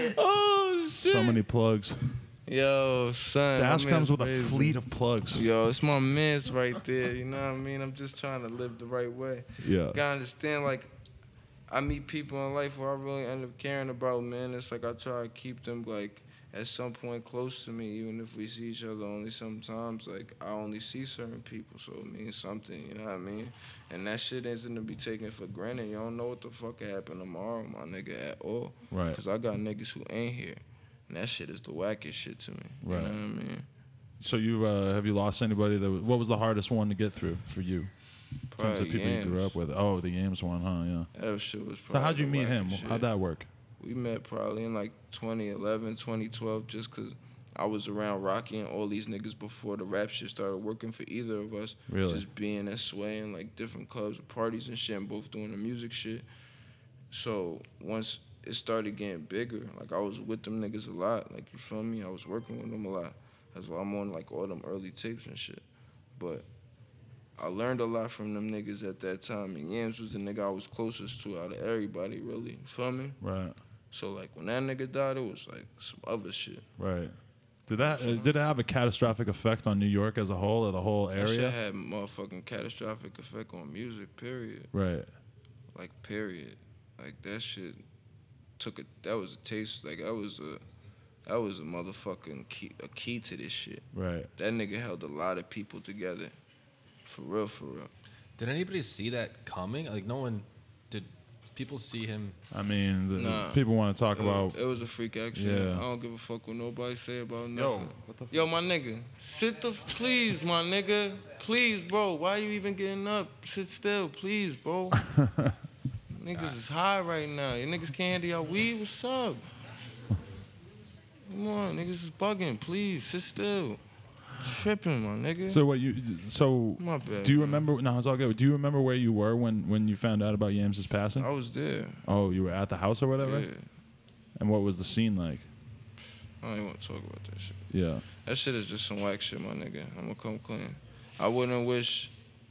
Oh, shit. So many plugs. Yo, son. my Dash comes man's with a crazy. fleet of plugs. Yo, it's my man's right there. You know what I mean? I'm just trying to live the right way. Yeah. You gotta understand, like, I meet people in life who I really end up caring about, man. It's like I try to keep them, like, at some point close to me, even if we see each other only sometimes. Like, I only see certain people, so it means something, you know what I mean? And that shit isn't to be taken for granted. You don't know what the fuck could happen tomorrow, my nigga, at all. Right. Because I got niggas who ain't here. And that shit is the wackest shit to me. Right. You know what I mean? So you have you lost anybody that? What was the hardest one to get through for you? In terms of Probably people you grew Yams. up with. Oh, the Yams one, huh? Yeah. That shit was So probably how'd you the meet him? wackest shit. How'd that work? We met probably in like 2011, 2012, just because I was around Rocky and all these niggas before the rap shit started working for either of us. Really? Just being at Sway and like different clubs and parties and shit and both doing the music shit. So once it started getting bigger, like I was with them niggas a lot. Like, you feel me? I was working with them a lot. That's why I'm on like all them early tapes and shit. But I learned a lot from them niggas at that time. And Yams was the nigga I was closest to out of everybody, really. You feel me? Right. So like when that nigga died, it was like some other shit. Right. Did it have a catastrophic effect on New York as a whole or the whole That shit area? had motherfucking catastrophic effect on music. Period. Right. Like period. Like that shit that was a taste. Like that was a motherfucking key to this shit. Right. That nigga held a lot of people together. For real, for real. Did anybody see that coming? Like no one did. People see him. I mean, Nah. people want to talk about. It was a freak action. Yeah. I don't give a fuck what nobody say about nothing. Yo, what the Yo, my nigga, please, my nigga, please, bro. Why you even getting up? Sit still, please, bro. Niggas is high right now. You niggas can't handle y'all weed. What's up? Come on, niggas is bugging. Please, sit still. Tripping, my nigga. So what you? So My bad, do you man. remember? No, it's all good. Do you remember where you were when you found out about Yams' passing? I was there. Oh, you were at the house or whatever. Yeah. And what was the scene like? I don't even want to talk about that shit. Yeah. That shit is just some whack shit, my nigga. I'm gonna come clean. I wouldn't wish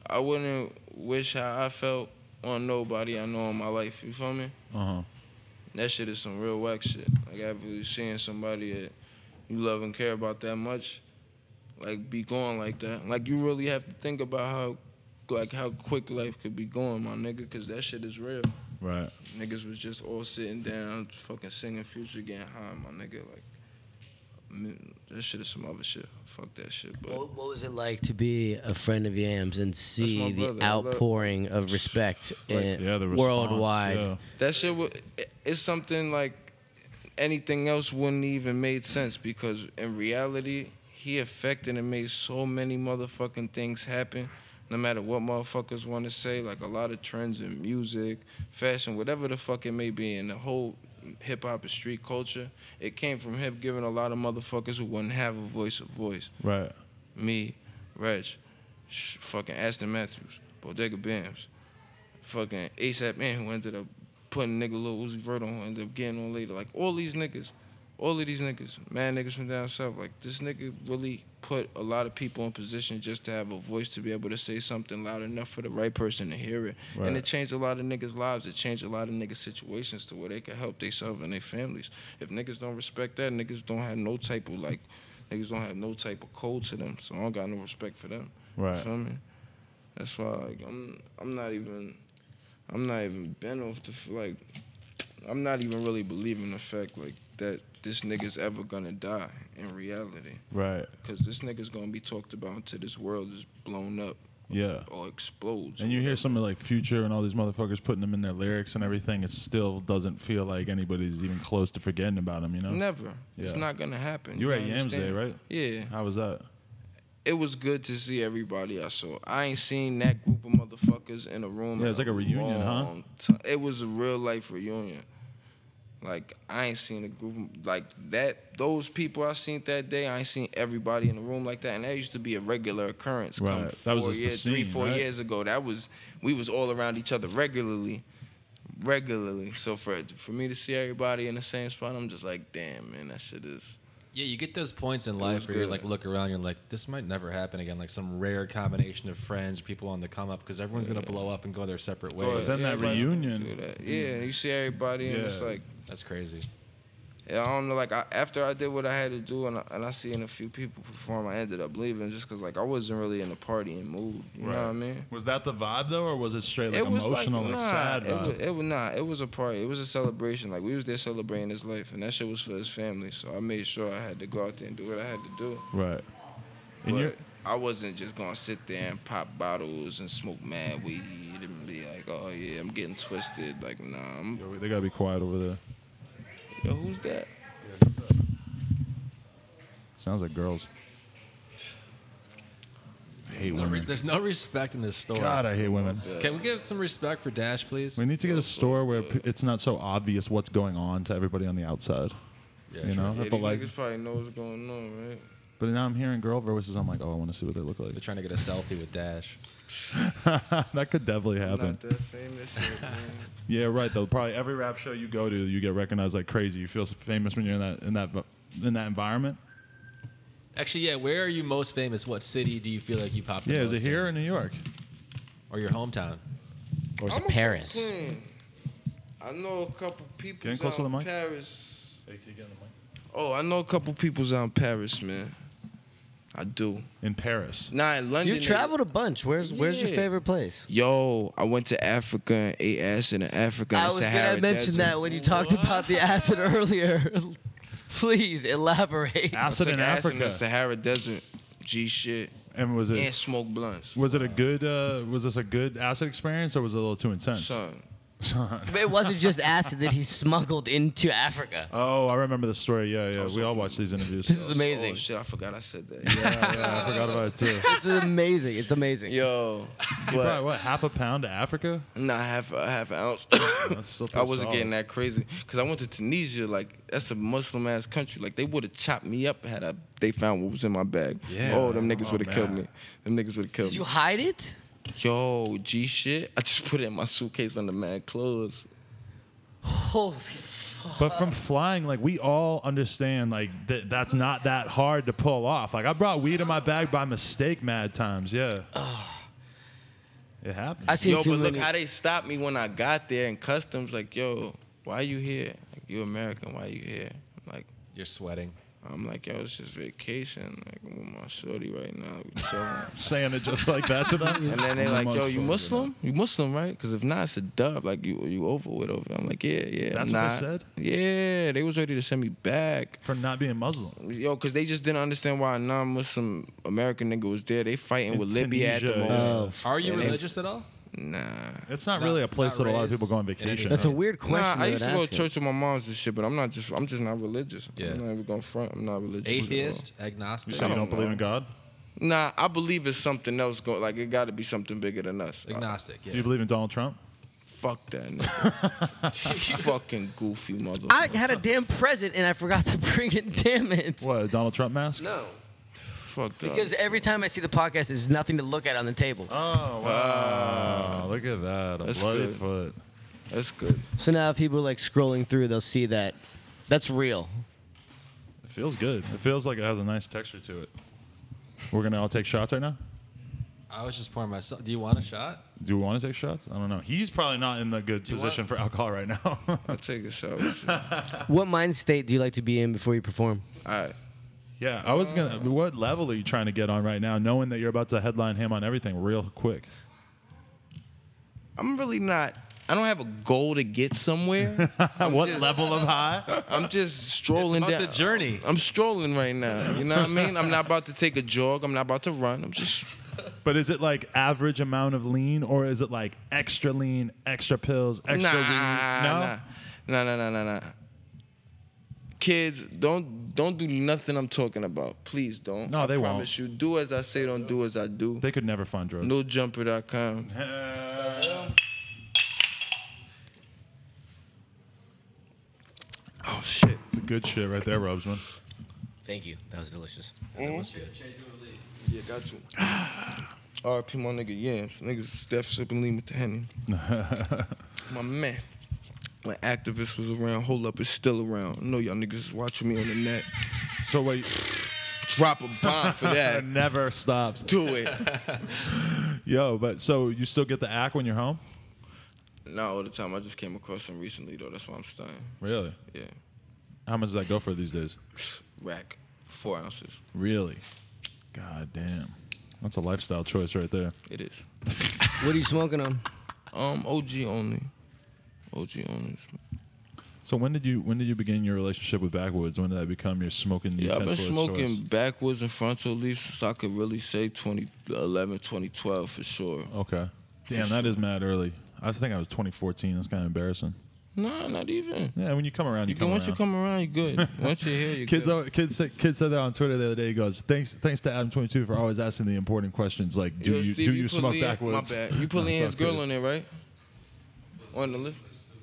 how I felt on nobody I know in my life. You feel me? Uh-huh. That shit is some real whack shit. Like, I've really seen somebody that you love and care about that much, like, be going like that. Like, you really have to think about how quick life could be going, my nigga, because that shit is real. Right. Niggas was just all sitting down, fucking singing Future, getting high, my nigga. Like, that shit is some other shit. Fuck that shit. But What was it like to be a friend of Yams and see my the brother. I love- outpouring of respect Yeah, the response, worldwide? yeah. that shit it's something like anything else wouldn't even made sense, because in reality, he affected and made so many motherfucking things happen. No matter what motherfuckers want to say, like a lot of trends in music, fashion, whatever the fuck it may be, in the whole hip hop and street culture, it came from him giving a lot of motherfuckers who wouldn't have a voice. Right. Me, Reg, fucking Aston Matthews, Bodega Bams, fucking ASAP Man, who ended up putting nigga Lil Uzi Vert on, who ended up getting on later. Like, all of these niggas, mad niggas from down south, like, this nigga really put a lot of people in position just to have a voice to be able to say something loud enough for the right person to hear it. Right. And it changed a lot of niggas' lives. It changed a lot of niggas' situations to where they could help themselves and their families. If niggas don't respect that, niggas don't have no type of code to them. So I don't got no respect for them. Right. You feel me? That's why, like, I'm not even bent off the, like, I'm not even really believing the fact, like, that this nigga's ever gonna die in reality. Right. Because this nigga's gonna be talked about until this world is blown up Yeah. or explodes. And you hear some of like Future and all these motherfuckers putting them in their lyrics and everything. It still doesn't feel like anybody's even close to forgetting about them. You know. Never. It's Yeah. not gonna happen. You were at gotta Yams Day, understand? right? Yeah. How was that? It was good to see everybody I saw. I ain't seen that group of motherfuckers in a room. Yeah, in it's like a reunion, huh? long ti- It was a real life reunion. Like, I ain't seen a group like that. Those people I seen that day, I ain't seen everybody in the room like that. And that used to be a regular occurrence. Right. That was just the three, scene, 4 right? years ago. We was all around each other regularly. So for me to see everybody in the same spot, I'm just like, damn, man, that shit is. Yeah, you get those points in was life where you're good. like, look around, you're like, this might never happen again. Like some rare combination of friends, people on the come up, because everyone's gonna blow up and go their separate ways. But then that everybody reunion- do that. Yeah, you see everybody, and it's Yeah. like, That's crazy. yeah, I don't know. Like, after I did what I had to do, and I seen a few people perform, I ended up leaving just because, like, I wasn't really in the partying mood. You know what I mean? Was that the vibe though, or was it straight like It was emotional, like, sad it vibe? was it was a party. It was a celebration. Like, we was there celebrating his life, and that shit was for his family. So I made sure I had to go out there and do what I had to do. Right. And But I wasn't just gonna sit there and pop bottles and smoke mad weed and be like, oh yeah, I'm getting twisted. Like, nah, they gotta be quiet over there. yo, who's that? Sounds like girls. I hate women. There's no respect in this store. God, I hate women. Can we give some respect for Dash, please? We need to get a store where it's not so obvious what's going on to everybody on the outside. Yeah, You know, Yeah, I these feel like. niggas probably know what's going on, right? But now I'm hearing girl voices. I'm like, oh, I want to see what they look like. They're trying to get a selfie with Dash. That could definitely happen. Not that famous yet, man. Yeah, right. Though probably every rap show you go to, you get recognized like crazy. You feel famous when you're in that environment. Actually, yeah, where are you most famous? What city do you feel like you popped the Yeah, is most it here or in? New York? Or your hometown? Or is I'm it Paris? I know a couple people Getting close to the out in mic? Paris. Oh, I know a couple people's out in Paris, man. I do. In Paris. Nah, in London. You've traveled a bunch. Where's your Yeah. favorite place? Yo, I went to Africa and ate acid in Africa. in I the was Sahara gonna mention Desert. that when you talked about the acid earlier. Please elaborate. Acid Took in acid in the Africa. Sahara Desert. G shit. And was And it smoke blunts. was it a good was this a good acid experience or was it a little too intense? Son, But it wasn't just acid that he smuggled into Africa. Oh, I remember the story. Yeah. We all watched these interviews. This is amazing. Oh shit, I forgot I said that. Yeah, I forgot about it too. It's amazing. It's amazing. Yo, You brought what, half a pound to Africa? not half an ounce. That's still I pretty wasn't solid. getting that crazy because I went to Tunisia. Like that's a Muslim ass country. Like they would have chopped me up had they found what was in my bag. Yeah. Oh, them niggas would have killed man. me. Them niggas would have killed Did me. you hide it? Yo, G shit. I just put it in my suitcase under mad clothes. Holy. But from flying, like we all understand, like that's not that hard to pull off. Like I brought weed in my bag by mistake, mad times. Yeah. It happened. I seen Yo, too but look many. how they stopped me when I got there in customs. Like, yo, why you here? Like, you American? Why you here? You're sweating. I'm like, yo, it's just vacation. Like, I'm with my shorty right now. We chilling. Saying it just like that to them. And then they like, yo, you Muslim, Muslim? You Muslim, right? Because if not, it's a dub. Like, you over with over. I'm like, yeah. That's I'm what they not. said? Yeah, they was ready to send me back. For not being Muslim. Yo, because they just didn't understand why a non-Muslim American nigga was there. They fighting In with Libya at the Tunisia, moment. Oh, Are you And they- religious at all? Nah. It's not Not- really a place not that a lot of raised people go on in any vacation. that's a weird Nah, question. I to used to go to ask him. church with my mom's and shit, but I'm just not religious. Yeah. I'm not even going front. I'm not religious. Atheist, agnostic. So you I don't don't believe know. in God? Nah, I believe it's something else. Like it got to be something bigger than us. Agnostic. Yeah. Do you believe in Donald Trump? Fuck that nigga. Fucking goofy motherfucker. I had a damn present and I forgot to bring it. Damn it. What, a Donald Trump mask? No. Fuck that. Because every time I see the podcast, there's nothing to look at on the table. Oh, wow. Look at that. A That's bloody good. foot. That's good. So now if people are like scrolling through, they'll see that that's real. It feels good. It feels like it has a nice texture to it. We're going to all take shots right now? I was just pouring myself. Do you want a shot? Do we want to take shots? I don't know. He's probably not in the good you position for alcohol right now. I'll take a shot with you. All What mind state do you like to be in before you perform? right. Yeah, I was going to. What level are you trying to get on right now, knowing that you're about to headline him on everything real quick? I'm really not. I don't have a goal to get somewhere. What just- level of high? I'm just strolling about down the journey. I'm strolling right now. You know what I mean? I'm not about to take a jog. I'm not about to run. I'm just. But is it like average amount of lean, or is it like extra lean, extra pills, extra weed? No? Nah. Kids, don't do nothing I'm talking about. Please don't. No, they I won't. promise you. Do as I say, don't do as I do. They could never find drugs. NoJumper.com. Oh shit. It's a good shit right there, Robsman. Thank you. That was delicious. That was good. Yeah, got you. R.P. my nigga Yams. Niggas Steph sipping lean with the Henny. My man. When activist was around, hold up, it's still around. I know y'all niggas is watching me on the net. So wait, Drop a bomb for it that. never stops. Do it. Yo, but so you still get the act when you're home? Not all the time. I just came across some recently though. That's why I'm studying. Really? Yeah. How much does that go for these days? Rack. 4 ounces. Really? God damn. That's a lifestyle choice right there. It is. What are you smoking on? OG only. OG only. So when did you begin your relationship with Backwoods? When did that become your smoking Yeah, I've been utensil of smoking choice? Backwoods and frontal leaf since I could really say 2011, 2012 for sure. Okay. Damn, that is mad early. I think I was 2014. That's kind of embarrassing. Nah, not even. Yeah, when you come around, you come Once around. you come around, you're good. Once you're here, you're Kids, good. kid said that on Twitter the other day. He goes, "Thanks to Adam22 for always asking the important questions like, do Yo, you Steve, do you put smoke Leanne- Backwoods?" My bad. You put No, it's Leanne's all girl good. on there, right? On the list.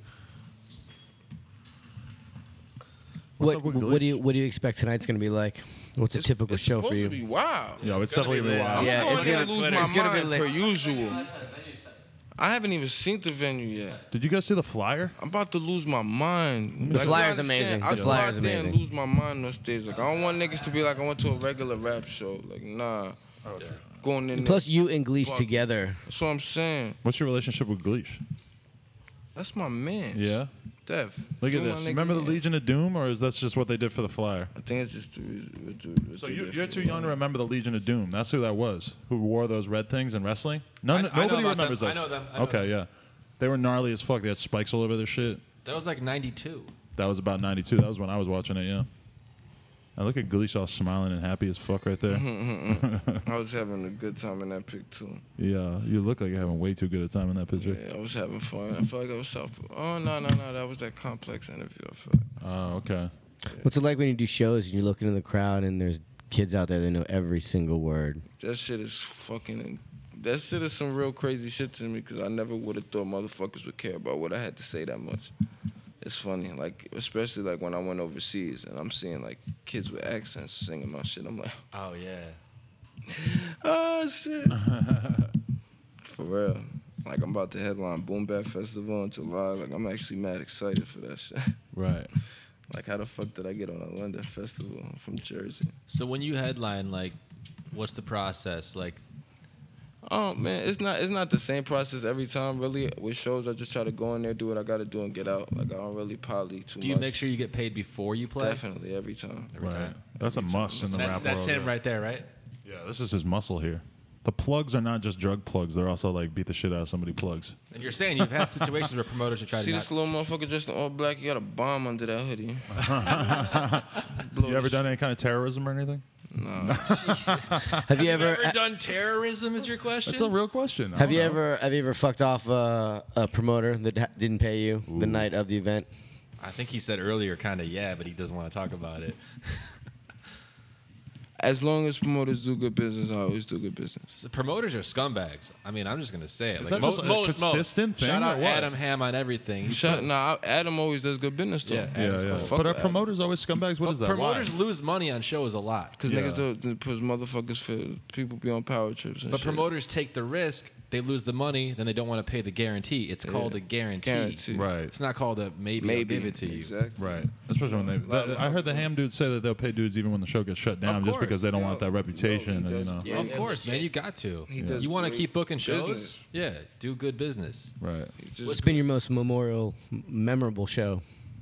What's up with What Glitch? do you expect tonight's gonna be like? What's a typical It's show for supposed you? to be wild. Yo, it's definitely gonna be wild. Yeah, I'm it's gonna gonna- lose my it's gonna be mind lit. per usual. I haven't even seen the venue yet. Did you guys see the flyer? I'm about to lose my mind. The Like, flyer's you understand? amazing. I The go flyer's out there and amazing. lose my mind those days. Like I don't want niggas to be like I went to a regular rap show. Like nah, going in. Plus, there. you and Gleesh Fuck. together. That's what I'm saying. What's your relationship with Gleesh? That's my man. Yeah. Def. Look at Do my this. nigga Remember the man. Legion of Doom, or is that just what they did for the flyer? I think it's just. So you're too young to remember the Legion of Doom. That's who that was. Who wore those red things in wrestling? I know Nobody about remembers them. those. I know them. I know Okay, yeah. They were gnarly as fuck. They had spikes all over their shit. That was like 92. That was about 92. That was when I was watching it, yeah. I look at Gleesh all smiling and happy as fuck right there. I was having a good time in that pic too. Yeah, you look like you're having way too good a time in that picture. Yeah, I was having fun. I felt like I was self. Oh no, that was that Complex interview. I felt. Oh, okay. What's it like when you do shows and you're looking in the crowd and there's kids out there that know every single word? That shit is fucking. That shit is some real crazy shit to me because I never would have thought motherfuckers would care about what I had to say that much. It's funny, like especially like when I went overseas and I'm seeing like kids with accents singing my shit. I'm like, Oh yeah. oh shit. For real. Like I'm about to headline Boom Bap Festival in July. Like I'm actually mad excited for that shit. Right. Like how the fuck did I get on a London festival? I'm from Jersey. So when you headline, like, what's the process? Like, Oh man, it's not the same process every time really. With shows, I just try to go in there, do what I gotta do, and get out. Like I don't really poly too much. do you make sure you get paid before you play? Definitely every time. Every Right. time. That's a must in the rap That's world. him right there, right? Yeah, this is his muscle here. The plugs are not just drug plugs; they're also like beat the shit out of somebody plugs. And you're saying you've had situations where promoters have tried See to this not, little motherfucker dressed in all black? You got a bomb under that hoodie. You ever done any kind of terrorism or anything? No. Have you ever? done terrorism? Is your question? That's a real question. I Have don't you know. ever fucked off a promoter that didn't pay you the night of the event? I think he said earlier, kind of yeah, but he doesn't want to talk about it. As long as promoters do good business, I always do good business. So promoters are scumbags. I mean, I'm just gonna say it. Is that just a consistent thing Shout or out what? Adam Ham on everything. He's Adam always does good business though. Yeah, Yeah, Adam's yeah. cool. Fuck But are with promoters always scumbags? What is that? Promoters Why? lose money on shows a lot. Because Yeah. niggas don't put motherfuckers for people be on power trips and But shit. promoters take the risk. They lose the money, then they don't want to pay the guarantee. It's called a guarantee. Guarantee. Right. It's not called a maybe. I'll Maybe give it to you. Exactly. Right. Especially when they. I heard the Ham dudes say that they'll pay dudes even when the show gets shut down, Of just course. because they don't want that Yo, reputation. he And, you does- know. Yeah. Of course, man. You got to. He does You want to great keep booking shows? business. Yeah, do good business. Right. He just- What's been your most memorable show?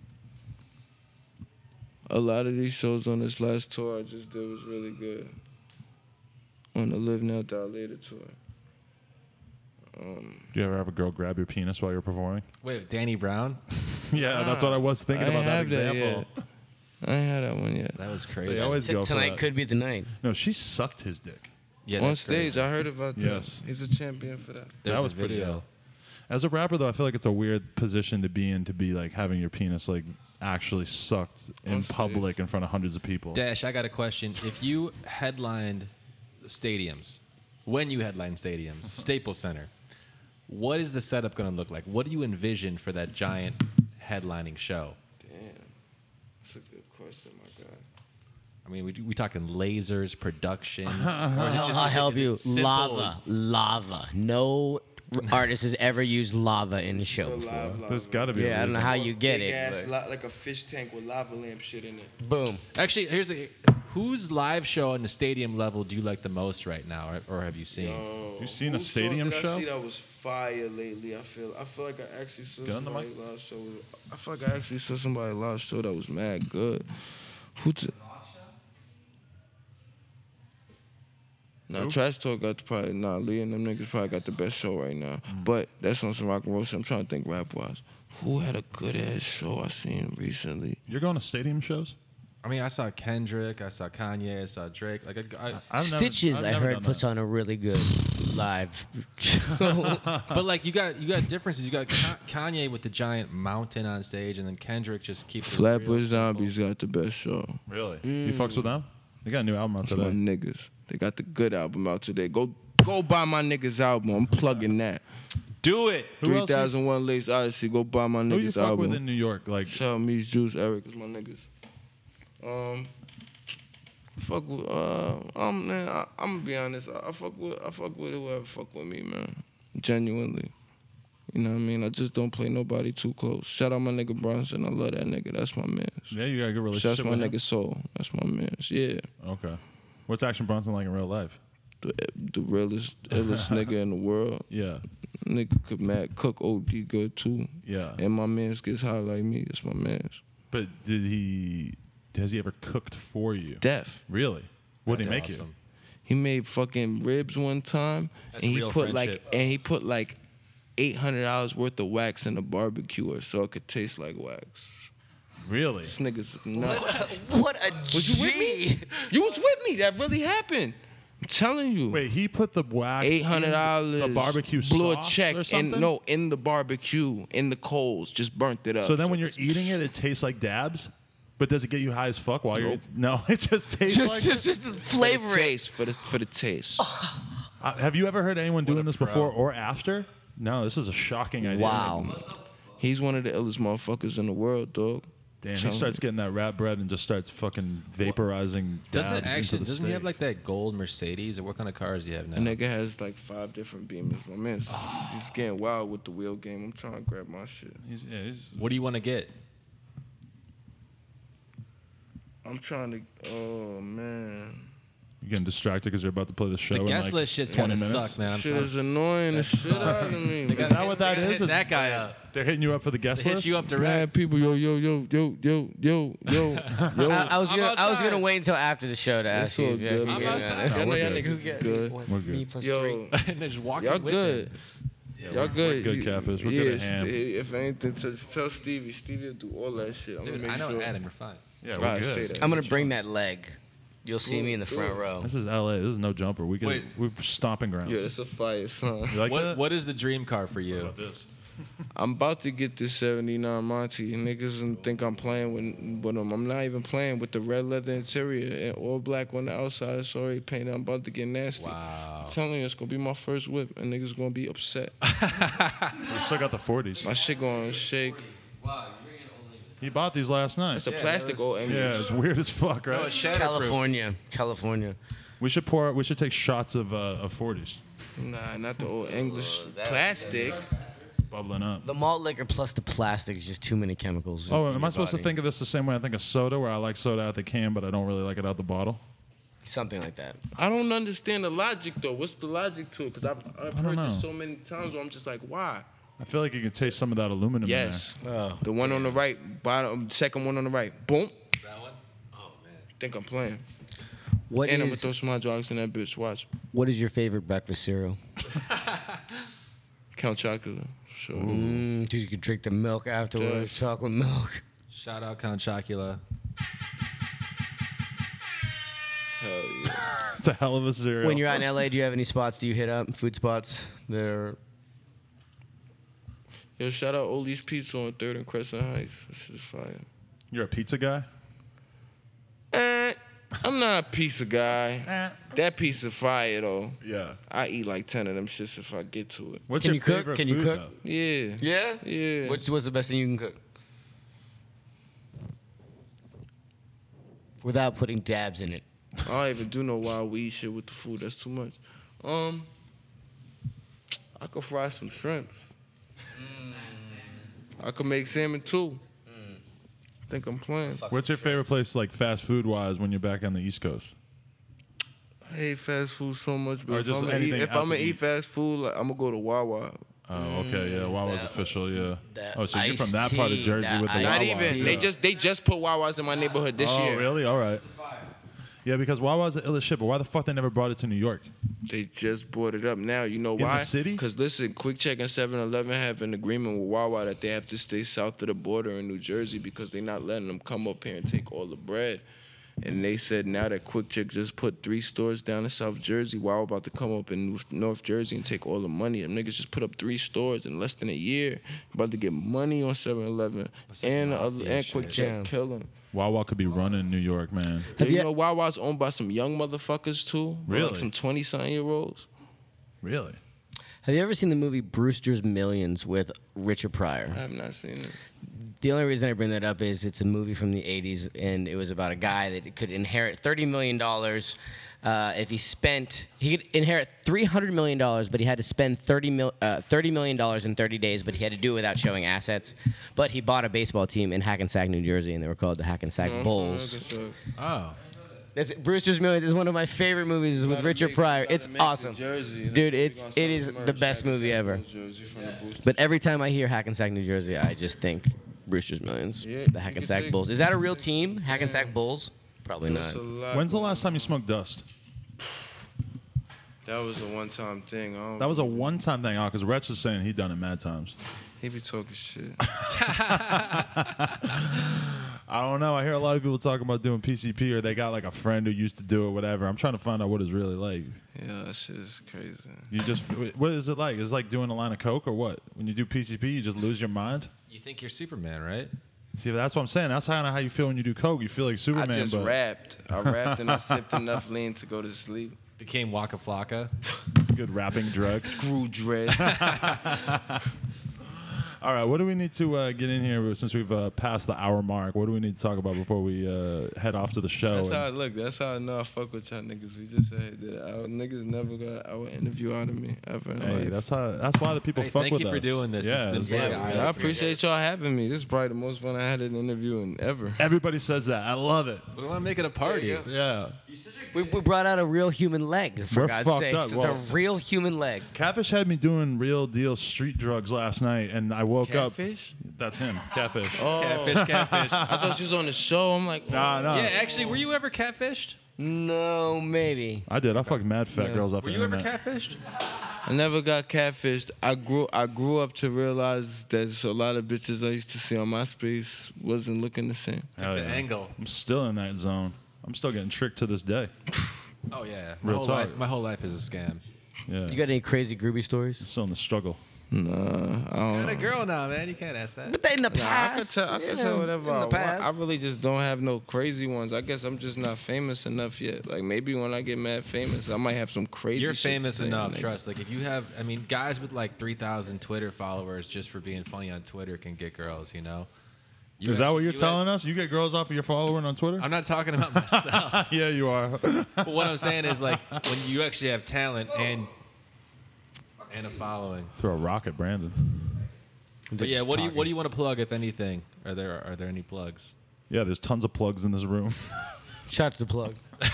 A lot of these shows on this last tour I just did was really good. On the Live Now Die Later tour. Do you ever have a girl grab your penis while you're performing? Wait, Danny Brown? Yeah, that's what I was thinking I about ain't that have that example. yet. I ain't had that one yet. That was They crazy. always go for Tonight that. could be the night. No, she sucked his dick. Yeah, On that's stage, crazy. I heard about that. Yes. He's a champion for that. There's that a was pretty video. ill. As a rapper, though, I feel like it's a weird position to be in, to be like having your penis like actually sucked in On stage. public in front of hundreds of people. Dash, I got a question. If you headlined stadiums, when you headlined stadiums, Staples Center, what is the setup going to look like? What do you envision for that giant headlining show? Damn. That's a good question, my guy. I mean, we talking lasers, production. I'll help you. simple? Lava. No artist has ever used lava in a show before. There's got to be. Yeah, I a don't know reason. how you get Big it. ass but like a fish tank with lava lamp shit in it. boom. Actually, whose live show on the stadium level do you like the most right now, or have you seen? You seen a Whose stadium did show? I see that was fire lately. I feel like I actually saw Get on the somebody live show. I feel like I actually saw somebody live show that was mad good. Nah, Trash Talk got Lee and them niggas probably got the best show right now. But that's on some rock and roll shit. I'm trying to think rap wise. Who had a good ass show I seen recently? You're going to stadium shows? I mean, I saw Kendrick, I saw Kanye, I saw Drake. Like, Stitches, I heard, puts on. on a really good live show. but like you got differences. You got Kanye with the giant mountain on stage, and then Kendrick just keeps it real Flatbush simple. Zombies got the best show. Really? You fucks with them? They got a new album out That's my today. niggas. They got the good album out today. Go buy my niggas album. I'm plugging that. Do it. Who else you- 3001 Lace Odyssey. Go buy my Who you niggas fuck album. with in New York? Like, Shout out me, Juice, Eric is my niggas. Fuck with man, I'm gonna be honest. I fuck with whoever fuck with me, man. Genuinely. You know what I mean? I just don't play nobody too close. Shout out my nigga Bronson. I love that nigga. That's my man. yeah, you got a good Shout relationship out my with him? nigga Soul. That's my man. Yeah. Okay. What's Action Bronson like in real life? The realest, illest nigga in the world. Yeah. Nigga could mad cook OD good too. Yeah. And my mans gets high like me. That's my mans. But has he ever cooked for you? Def. Really? What did he That's make awesome. He made fucking ribs one time, That's and he real put friendship. $800 worth of wax in the barbecuer so it could taste like wax. Really? This nigga's nuts. What a Was you with me? You was with me. That really happened. I'm telling you. Wait, he put the wax in $800. the barbecue blew sauce a check or something? and no, in the barbecue, in the coals, just burnt it up. So then when you're eating it, it tastes like dabs? But does it get you high as fuck while Nope. you're... No, it just tastes like... just for the flavor it. taste, for the taste. Have you ever heard anyone doing a this pro. before or after? No, this is a shocking idea. Wow. He's one of the illest motherfuckers in the world, dog. Damn, he Telling starts you. getting that rat bread and just starts fucking vaporizing dabs into the Doesn't he have steak. like that gold Mercedes, or what kind of cars do you have now? A nigga has like 5 different Beamers. My man's he's getting wild with the wheel game. I'm trying to grab my shit. He's What do you want to get? I'm trying to. Oh man, you're getting distracted because you're about to play the show The in guest like list shit's 20 kind of minutes. suck, man. I'm shit sorry. is annoying the shit out of me. Is that what that is? Hit that guy up. They're hitting you up for the guest Hit list? you up Mad direct. people, yo. I was gonna outside. wait until after the show to ask It's you. all if you- good. if you I'm get outside. mad. I know we're y'all good. niggas is good. We're good. Me plus Yo, three. And then just walk y'all in with good. them. Y'all good. good, You- Catfish. We're good at ham. If anything, tell Stevie. Stevie will do all that shit. I'm Dude, gonna I make know sure. Adam, you're fine. Yeah, All we're right, good. say that. I'm gonna bring that leg. You'll see me in the front Good. row. This is LA. This is no jumper. Wait. We're stomping grounds. Yeah, it's a fire song. You like that? What is the dream car for you? About this? I'm about to get this 79 Monty. Niggas and think I'm playing with them. I'm not even playing with the red leather interior and all black on the outside. It's already painted. I'm about to get nasty. Wow. I'm telling you, it's gonna be my first whip, and niggas gonna be upset. We still got the 40s. My shit gonna shake. He bought these last night. It's a plastic old English. Yeah, it's weird as fuck, right? California. We should take shots of 40s, Nah, not the old English plastic. bubbling up. The malt liquor plus the plastic is just too many chemicals. Oh, in am your I supposed to body. think of this the same way I think of soda, where I like soda out the can, but I don't really like it out the bottle? Something like that. I don't understand the logic though. What's the logic to it? Because I've don't heard know. this so many times where I'm just like, why? I feel like you can taste some of that aluminum Yes. Oh. The one on the right, bottom, second one on the right. Boom. That one? Oh, man. Think I'm playing. What And I'm gonna is throw some hot dogs in that bitch. Watch. what is your favorite breakfast cereal? Count chocolate. Sure. Dude, you could drink the milk afterwards, Yes. chocolate milk. Shout out Count Chocula. Hell yeah. there. It's a hell of a cereal. When you're out in LA, do you have any spots? Do you hit up food spots? They're Yo, shout out Oli's Pizza on 3rd and Crescent Heights. That shit is fire. You're a pizza guy? I'm not a pizza guy. That piece of fire though. Yeah. I eat like 10 of them shits if I get to it. What's Can your you cook? favorite Can you food, cook? though? Yeah. yeah. Yeah. What's the best thing you can cook? Without putting dabs in it. I don't even do no wild weed shit with the food. That's too much. I could fry some shrimps. I could make salmon too. Think I'm playing. What's your favorite place, like fast food wise, when you're back on the East Coast? I hate fast food so much, but Or if just I'm gonna anything eat, out to eat eat. fast food, like, I'm gonna go to Wawa. Oh, okay, yeah. Wawa's that- official, yeah. that Oh, so you're from iced that part of tea, Jersey that with the iced Wawas. Not even. yeah. They just put Wawas in my neighborhood this Oh, year. really? All right. Yeah, because Wawa's the illest shit, but why the fuck they never brought it to New York? They just brought it up now. You know the why? city? Because listen, Quick Check and 7-Eleven have an agreement with Wawa that they have to stay south of the border in New Jersey because they're not letting them come up here and take all the bread. And they said now that Quick Check just put 3 stores down in South Jersey, Wawa about to come up in North Jersey and take all the money. Them niggas just put up 3 stores in less than a year. About to get money on 7-Eleven and Quick Check Damn. kill them. Wawa could be running New York, man. Have You you- know Wawa's owned by some young motherfuckers too? Really? Like some 20-something-year-olds. Really? Have you ever seen the movie Brewster's Millions with Richard Pryor? I have not seen it. The only reason I bring that up is it's a movie from the 80s, and it was about a guy that could inherit $30 million if he could inherit $300 million, but he had to spend $30 million in 30 days, but he had to do it without showing assets. But he bought a baseball team in Hackensack, New Jersey, and they were called the Hackensack Bulls. Oh. Brewster's Millions is one of my favorite movies with Richard Pryor. It's awesome. Dude, it is the best movie ever. But every time I hear Hackensack, New Jersey, I just think Brewster's Millions, Yeah, the you Hackensack can Bulls. Is that a real team, Hackensack Bulls? Probably not. When's the last time you smoked dust? That was a one-time thing. That was a one-time thing, because Retch is saying he done it mad times. He be talking shit. I don't know. I hear a lot of people talking about doing PCP, or they got like a friend who used to do it, whatever. I'm trying to find out what it's really like. Yeah, that shit is crazy. You just, what is it like? Is it like doing a line of coke or what? When you do PCP, you just lose your mind. You think you're Superman, right? See, that's what I'm saying. That's kind of how you feel when you do coke. You feel like Superman. I just but rapped. I rapped and I sipped enough lean to go to sleep. Became Waka Flocka. it's a good rapping drug. Grew dread. All right, what do we need to get in here since we've passed the hour mark? What do we need to talk about before we head off to the show? That's how I look. That's how I know I fuck with y'all niggas. We just said that our niggas never got our interview out of me ever in Hey, life. that's why the people Hey, fuck thank with you us. for doing this. It's Yeah, been very yeah, eye-opening. I appreciate y'all having me. This is probably the most fun I had in an interview in ever. everybody says that. I love it. We want to make it a party. There you Yeah. We brought out a real human leg, for We're God's fucked sakes. up. It's Well- a real human leg. Catfish had me doing real deal street drugs last night, and I woke Catfish? up. That's him, Catfish. Oh, Catfish. I thought you was on the show. I'm like, Nah, nah. Yeah, actually, were you ever catfished? No, maybe. I did. I fucked mad fat Yeah. girls off Were the you ever internet. catfished? I never got catfished. I grew up to realize that a lot of bitches I used to see on MySpace wasn't looking the same. Hell the yeah. angle. I'm still in that zone. I'm still getting tricked to this day. Oh yeah. Real talk. My whole life is a scam. Yeah. You got any crazy groovy stories? still in the struggle. Nah, I don't Got know. a girl now, man. You can't ask that. But they in the Nah, past. I could tell whatever in I the want. past. I really just don't have no crazy ones. I guess I'm just not famous enough yet. Like maybe when I get mad famous, I might have some crazy. You're shit to famous say, enough, nigga. trust. Like if you have, I mean, guys with like 3,000 Twitter followers just for being funny on Twitter can get girls. You know. Is that what you're telling us? You get girls off of your following on Twitter? I'm not talking about myself. yeah, you are. But what I'm saying is like when you actually have talent and a following. Throw a rock at Brandon. But yeah, what do you want to plug if anything? Are there any plugs? Yeah, there's tons of plugs in this room. Shout out to the plug.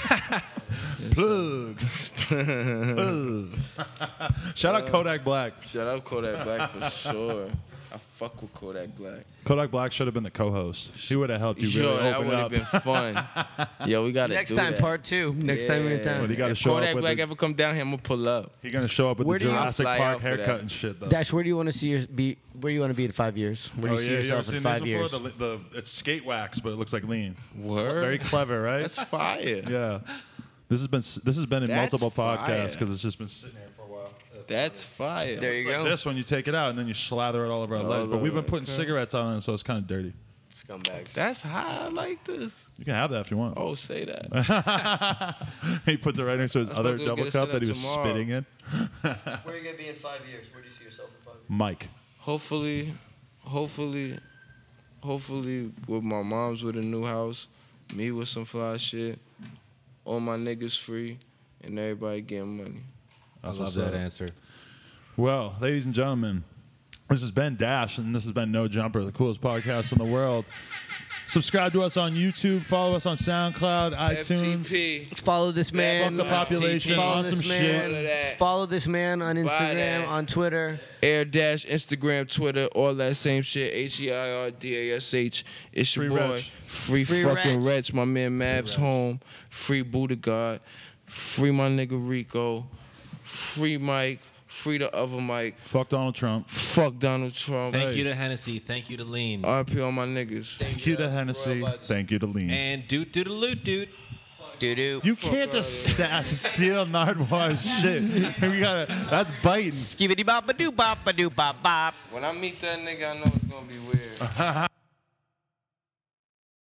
Plug. Plug. Shout out Kodak Black. Shout out Kodak Black for sure. I fuck with Kodak Black. Kodak Black should have been the co-host. He would have helped you Yo, really that open would have up. been fun. Yo, we gotta Next do time, that. part 2. Next time we're in Yeah. town. But he gotta If show up Kodak with Black the- ever come down here, I'm gonna pull up. He's gonna show up with Where the do you Jurassic fly Park out for haircut that? and shit though. Dash, where do you want to see where do you want to be in 5 years? Where do you see you ever yourself seen in these 5 years? before? It's skate wax, but it looks like lean. Word. Very clever, right? That's fire. yeah. This has been in That's multiple fire. podcasts because it's just been sitting here for a while. That's fire. There you go. This one you take it out and then you slather it all over our legs. But we've been putting okay. cigarettes on it, so it's kind of dirty. Scumbags. That's high. I like this. You can have that if you want. Oh, say that. He puts it right next to his I'm other supposed to double get a cup sit-up that he was tomorrow. spitting in. Where are you gonna be in 5 years? Where do you see yourself in 5 years? Mike. Hopefully, with my mom's with a new house, me with some fly shit, all my niggas free, and everybody getting money. I That's love what's that up. answer. Well, ladies and gentlemen, this has been Dash, and this has been No Jumper, the coolest podcast in the world. Subscribe to us on YouTube. Follow us on SoundCloud, iTunes. FTP. Follow this man. Fuck the population Follow on this some man. All of shit. that. Follow this man on Instagram, that. on Twitter. Air Dash, Instagram, Twitter, all that same shit. HEIRDASH. It's your Free boy. Reg. Free Free fucking Reg. Reg. My man Mavs home. Free Buddha God. Free my nigga Rico. Free Mike. Free the other Mike. Fuck Donald Trump. Fuck Donald Trump. Thank you to Hennessy. Thank you to Lean. RP on my niggas. Thank you to Hennessy. Thank you to Lean. And doot doot loot doot. Doo-doo. You can't just steal Nardwuar's shit. That's biting. Skibbity bop a doo bop a doo bop bop. When I meet that nigga, I know it's gonna be weird.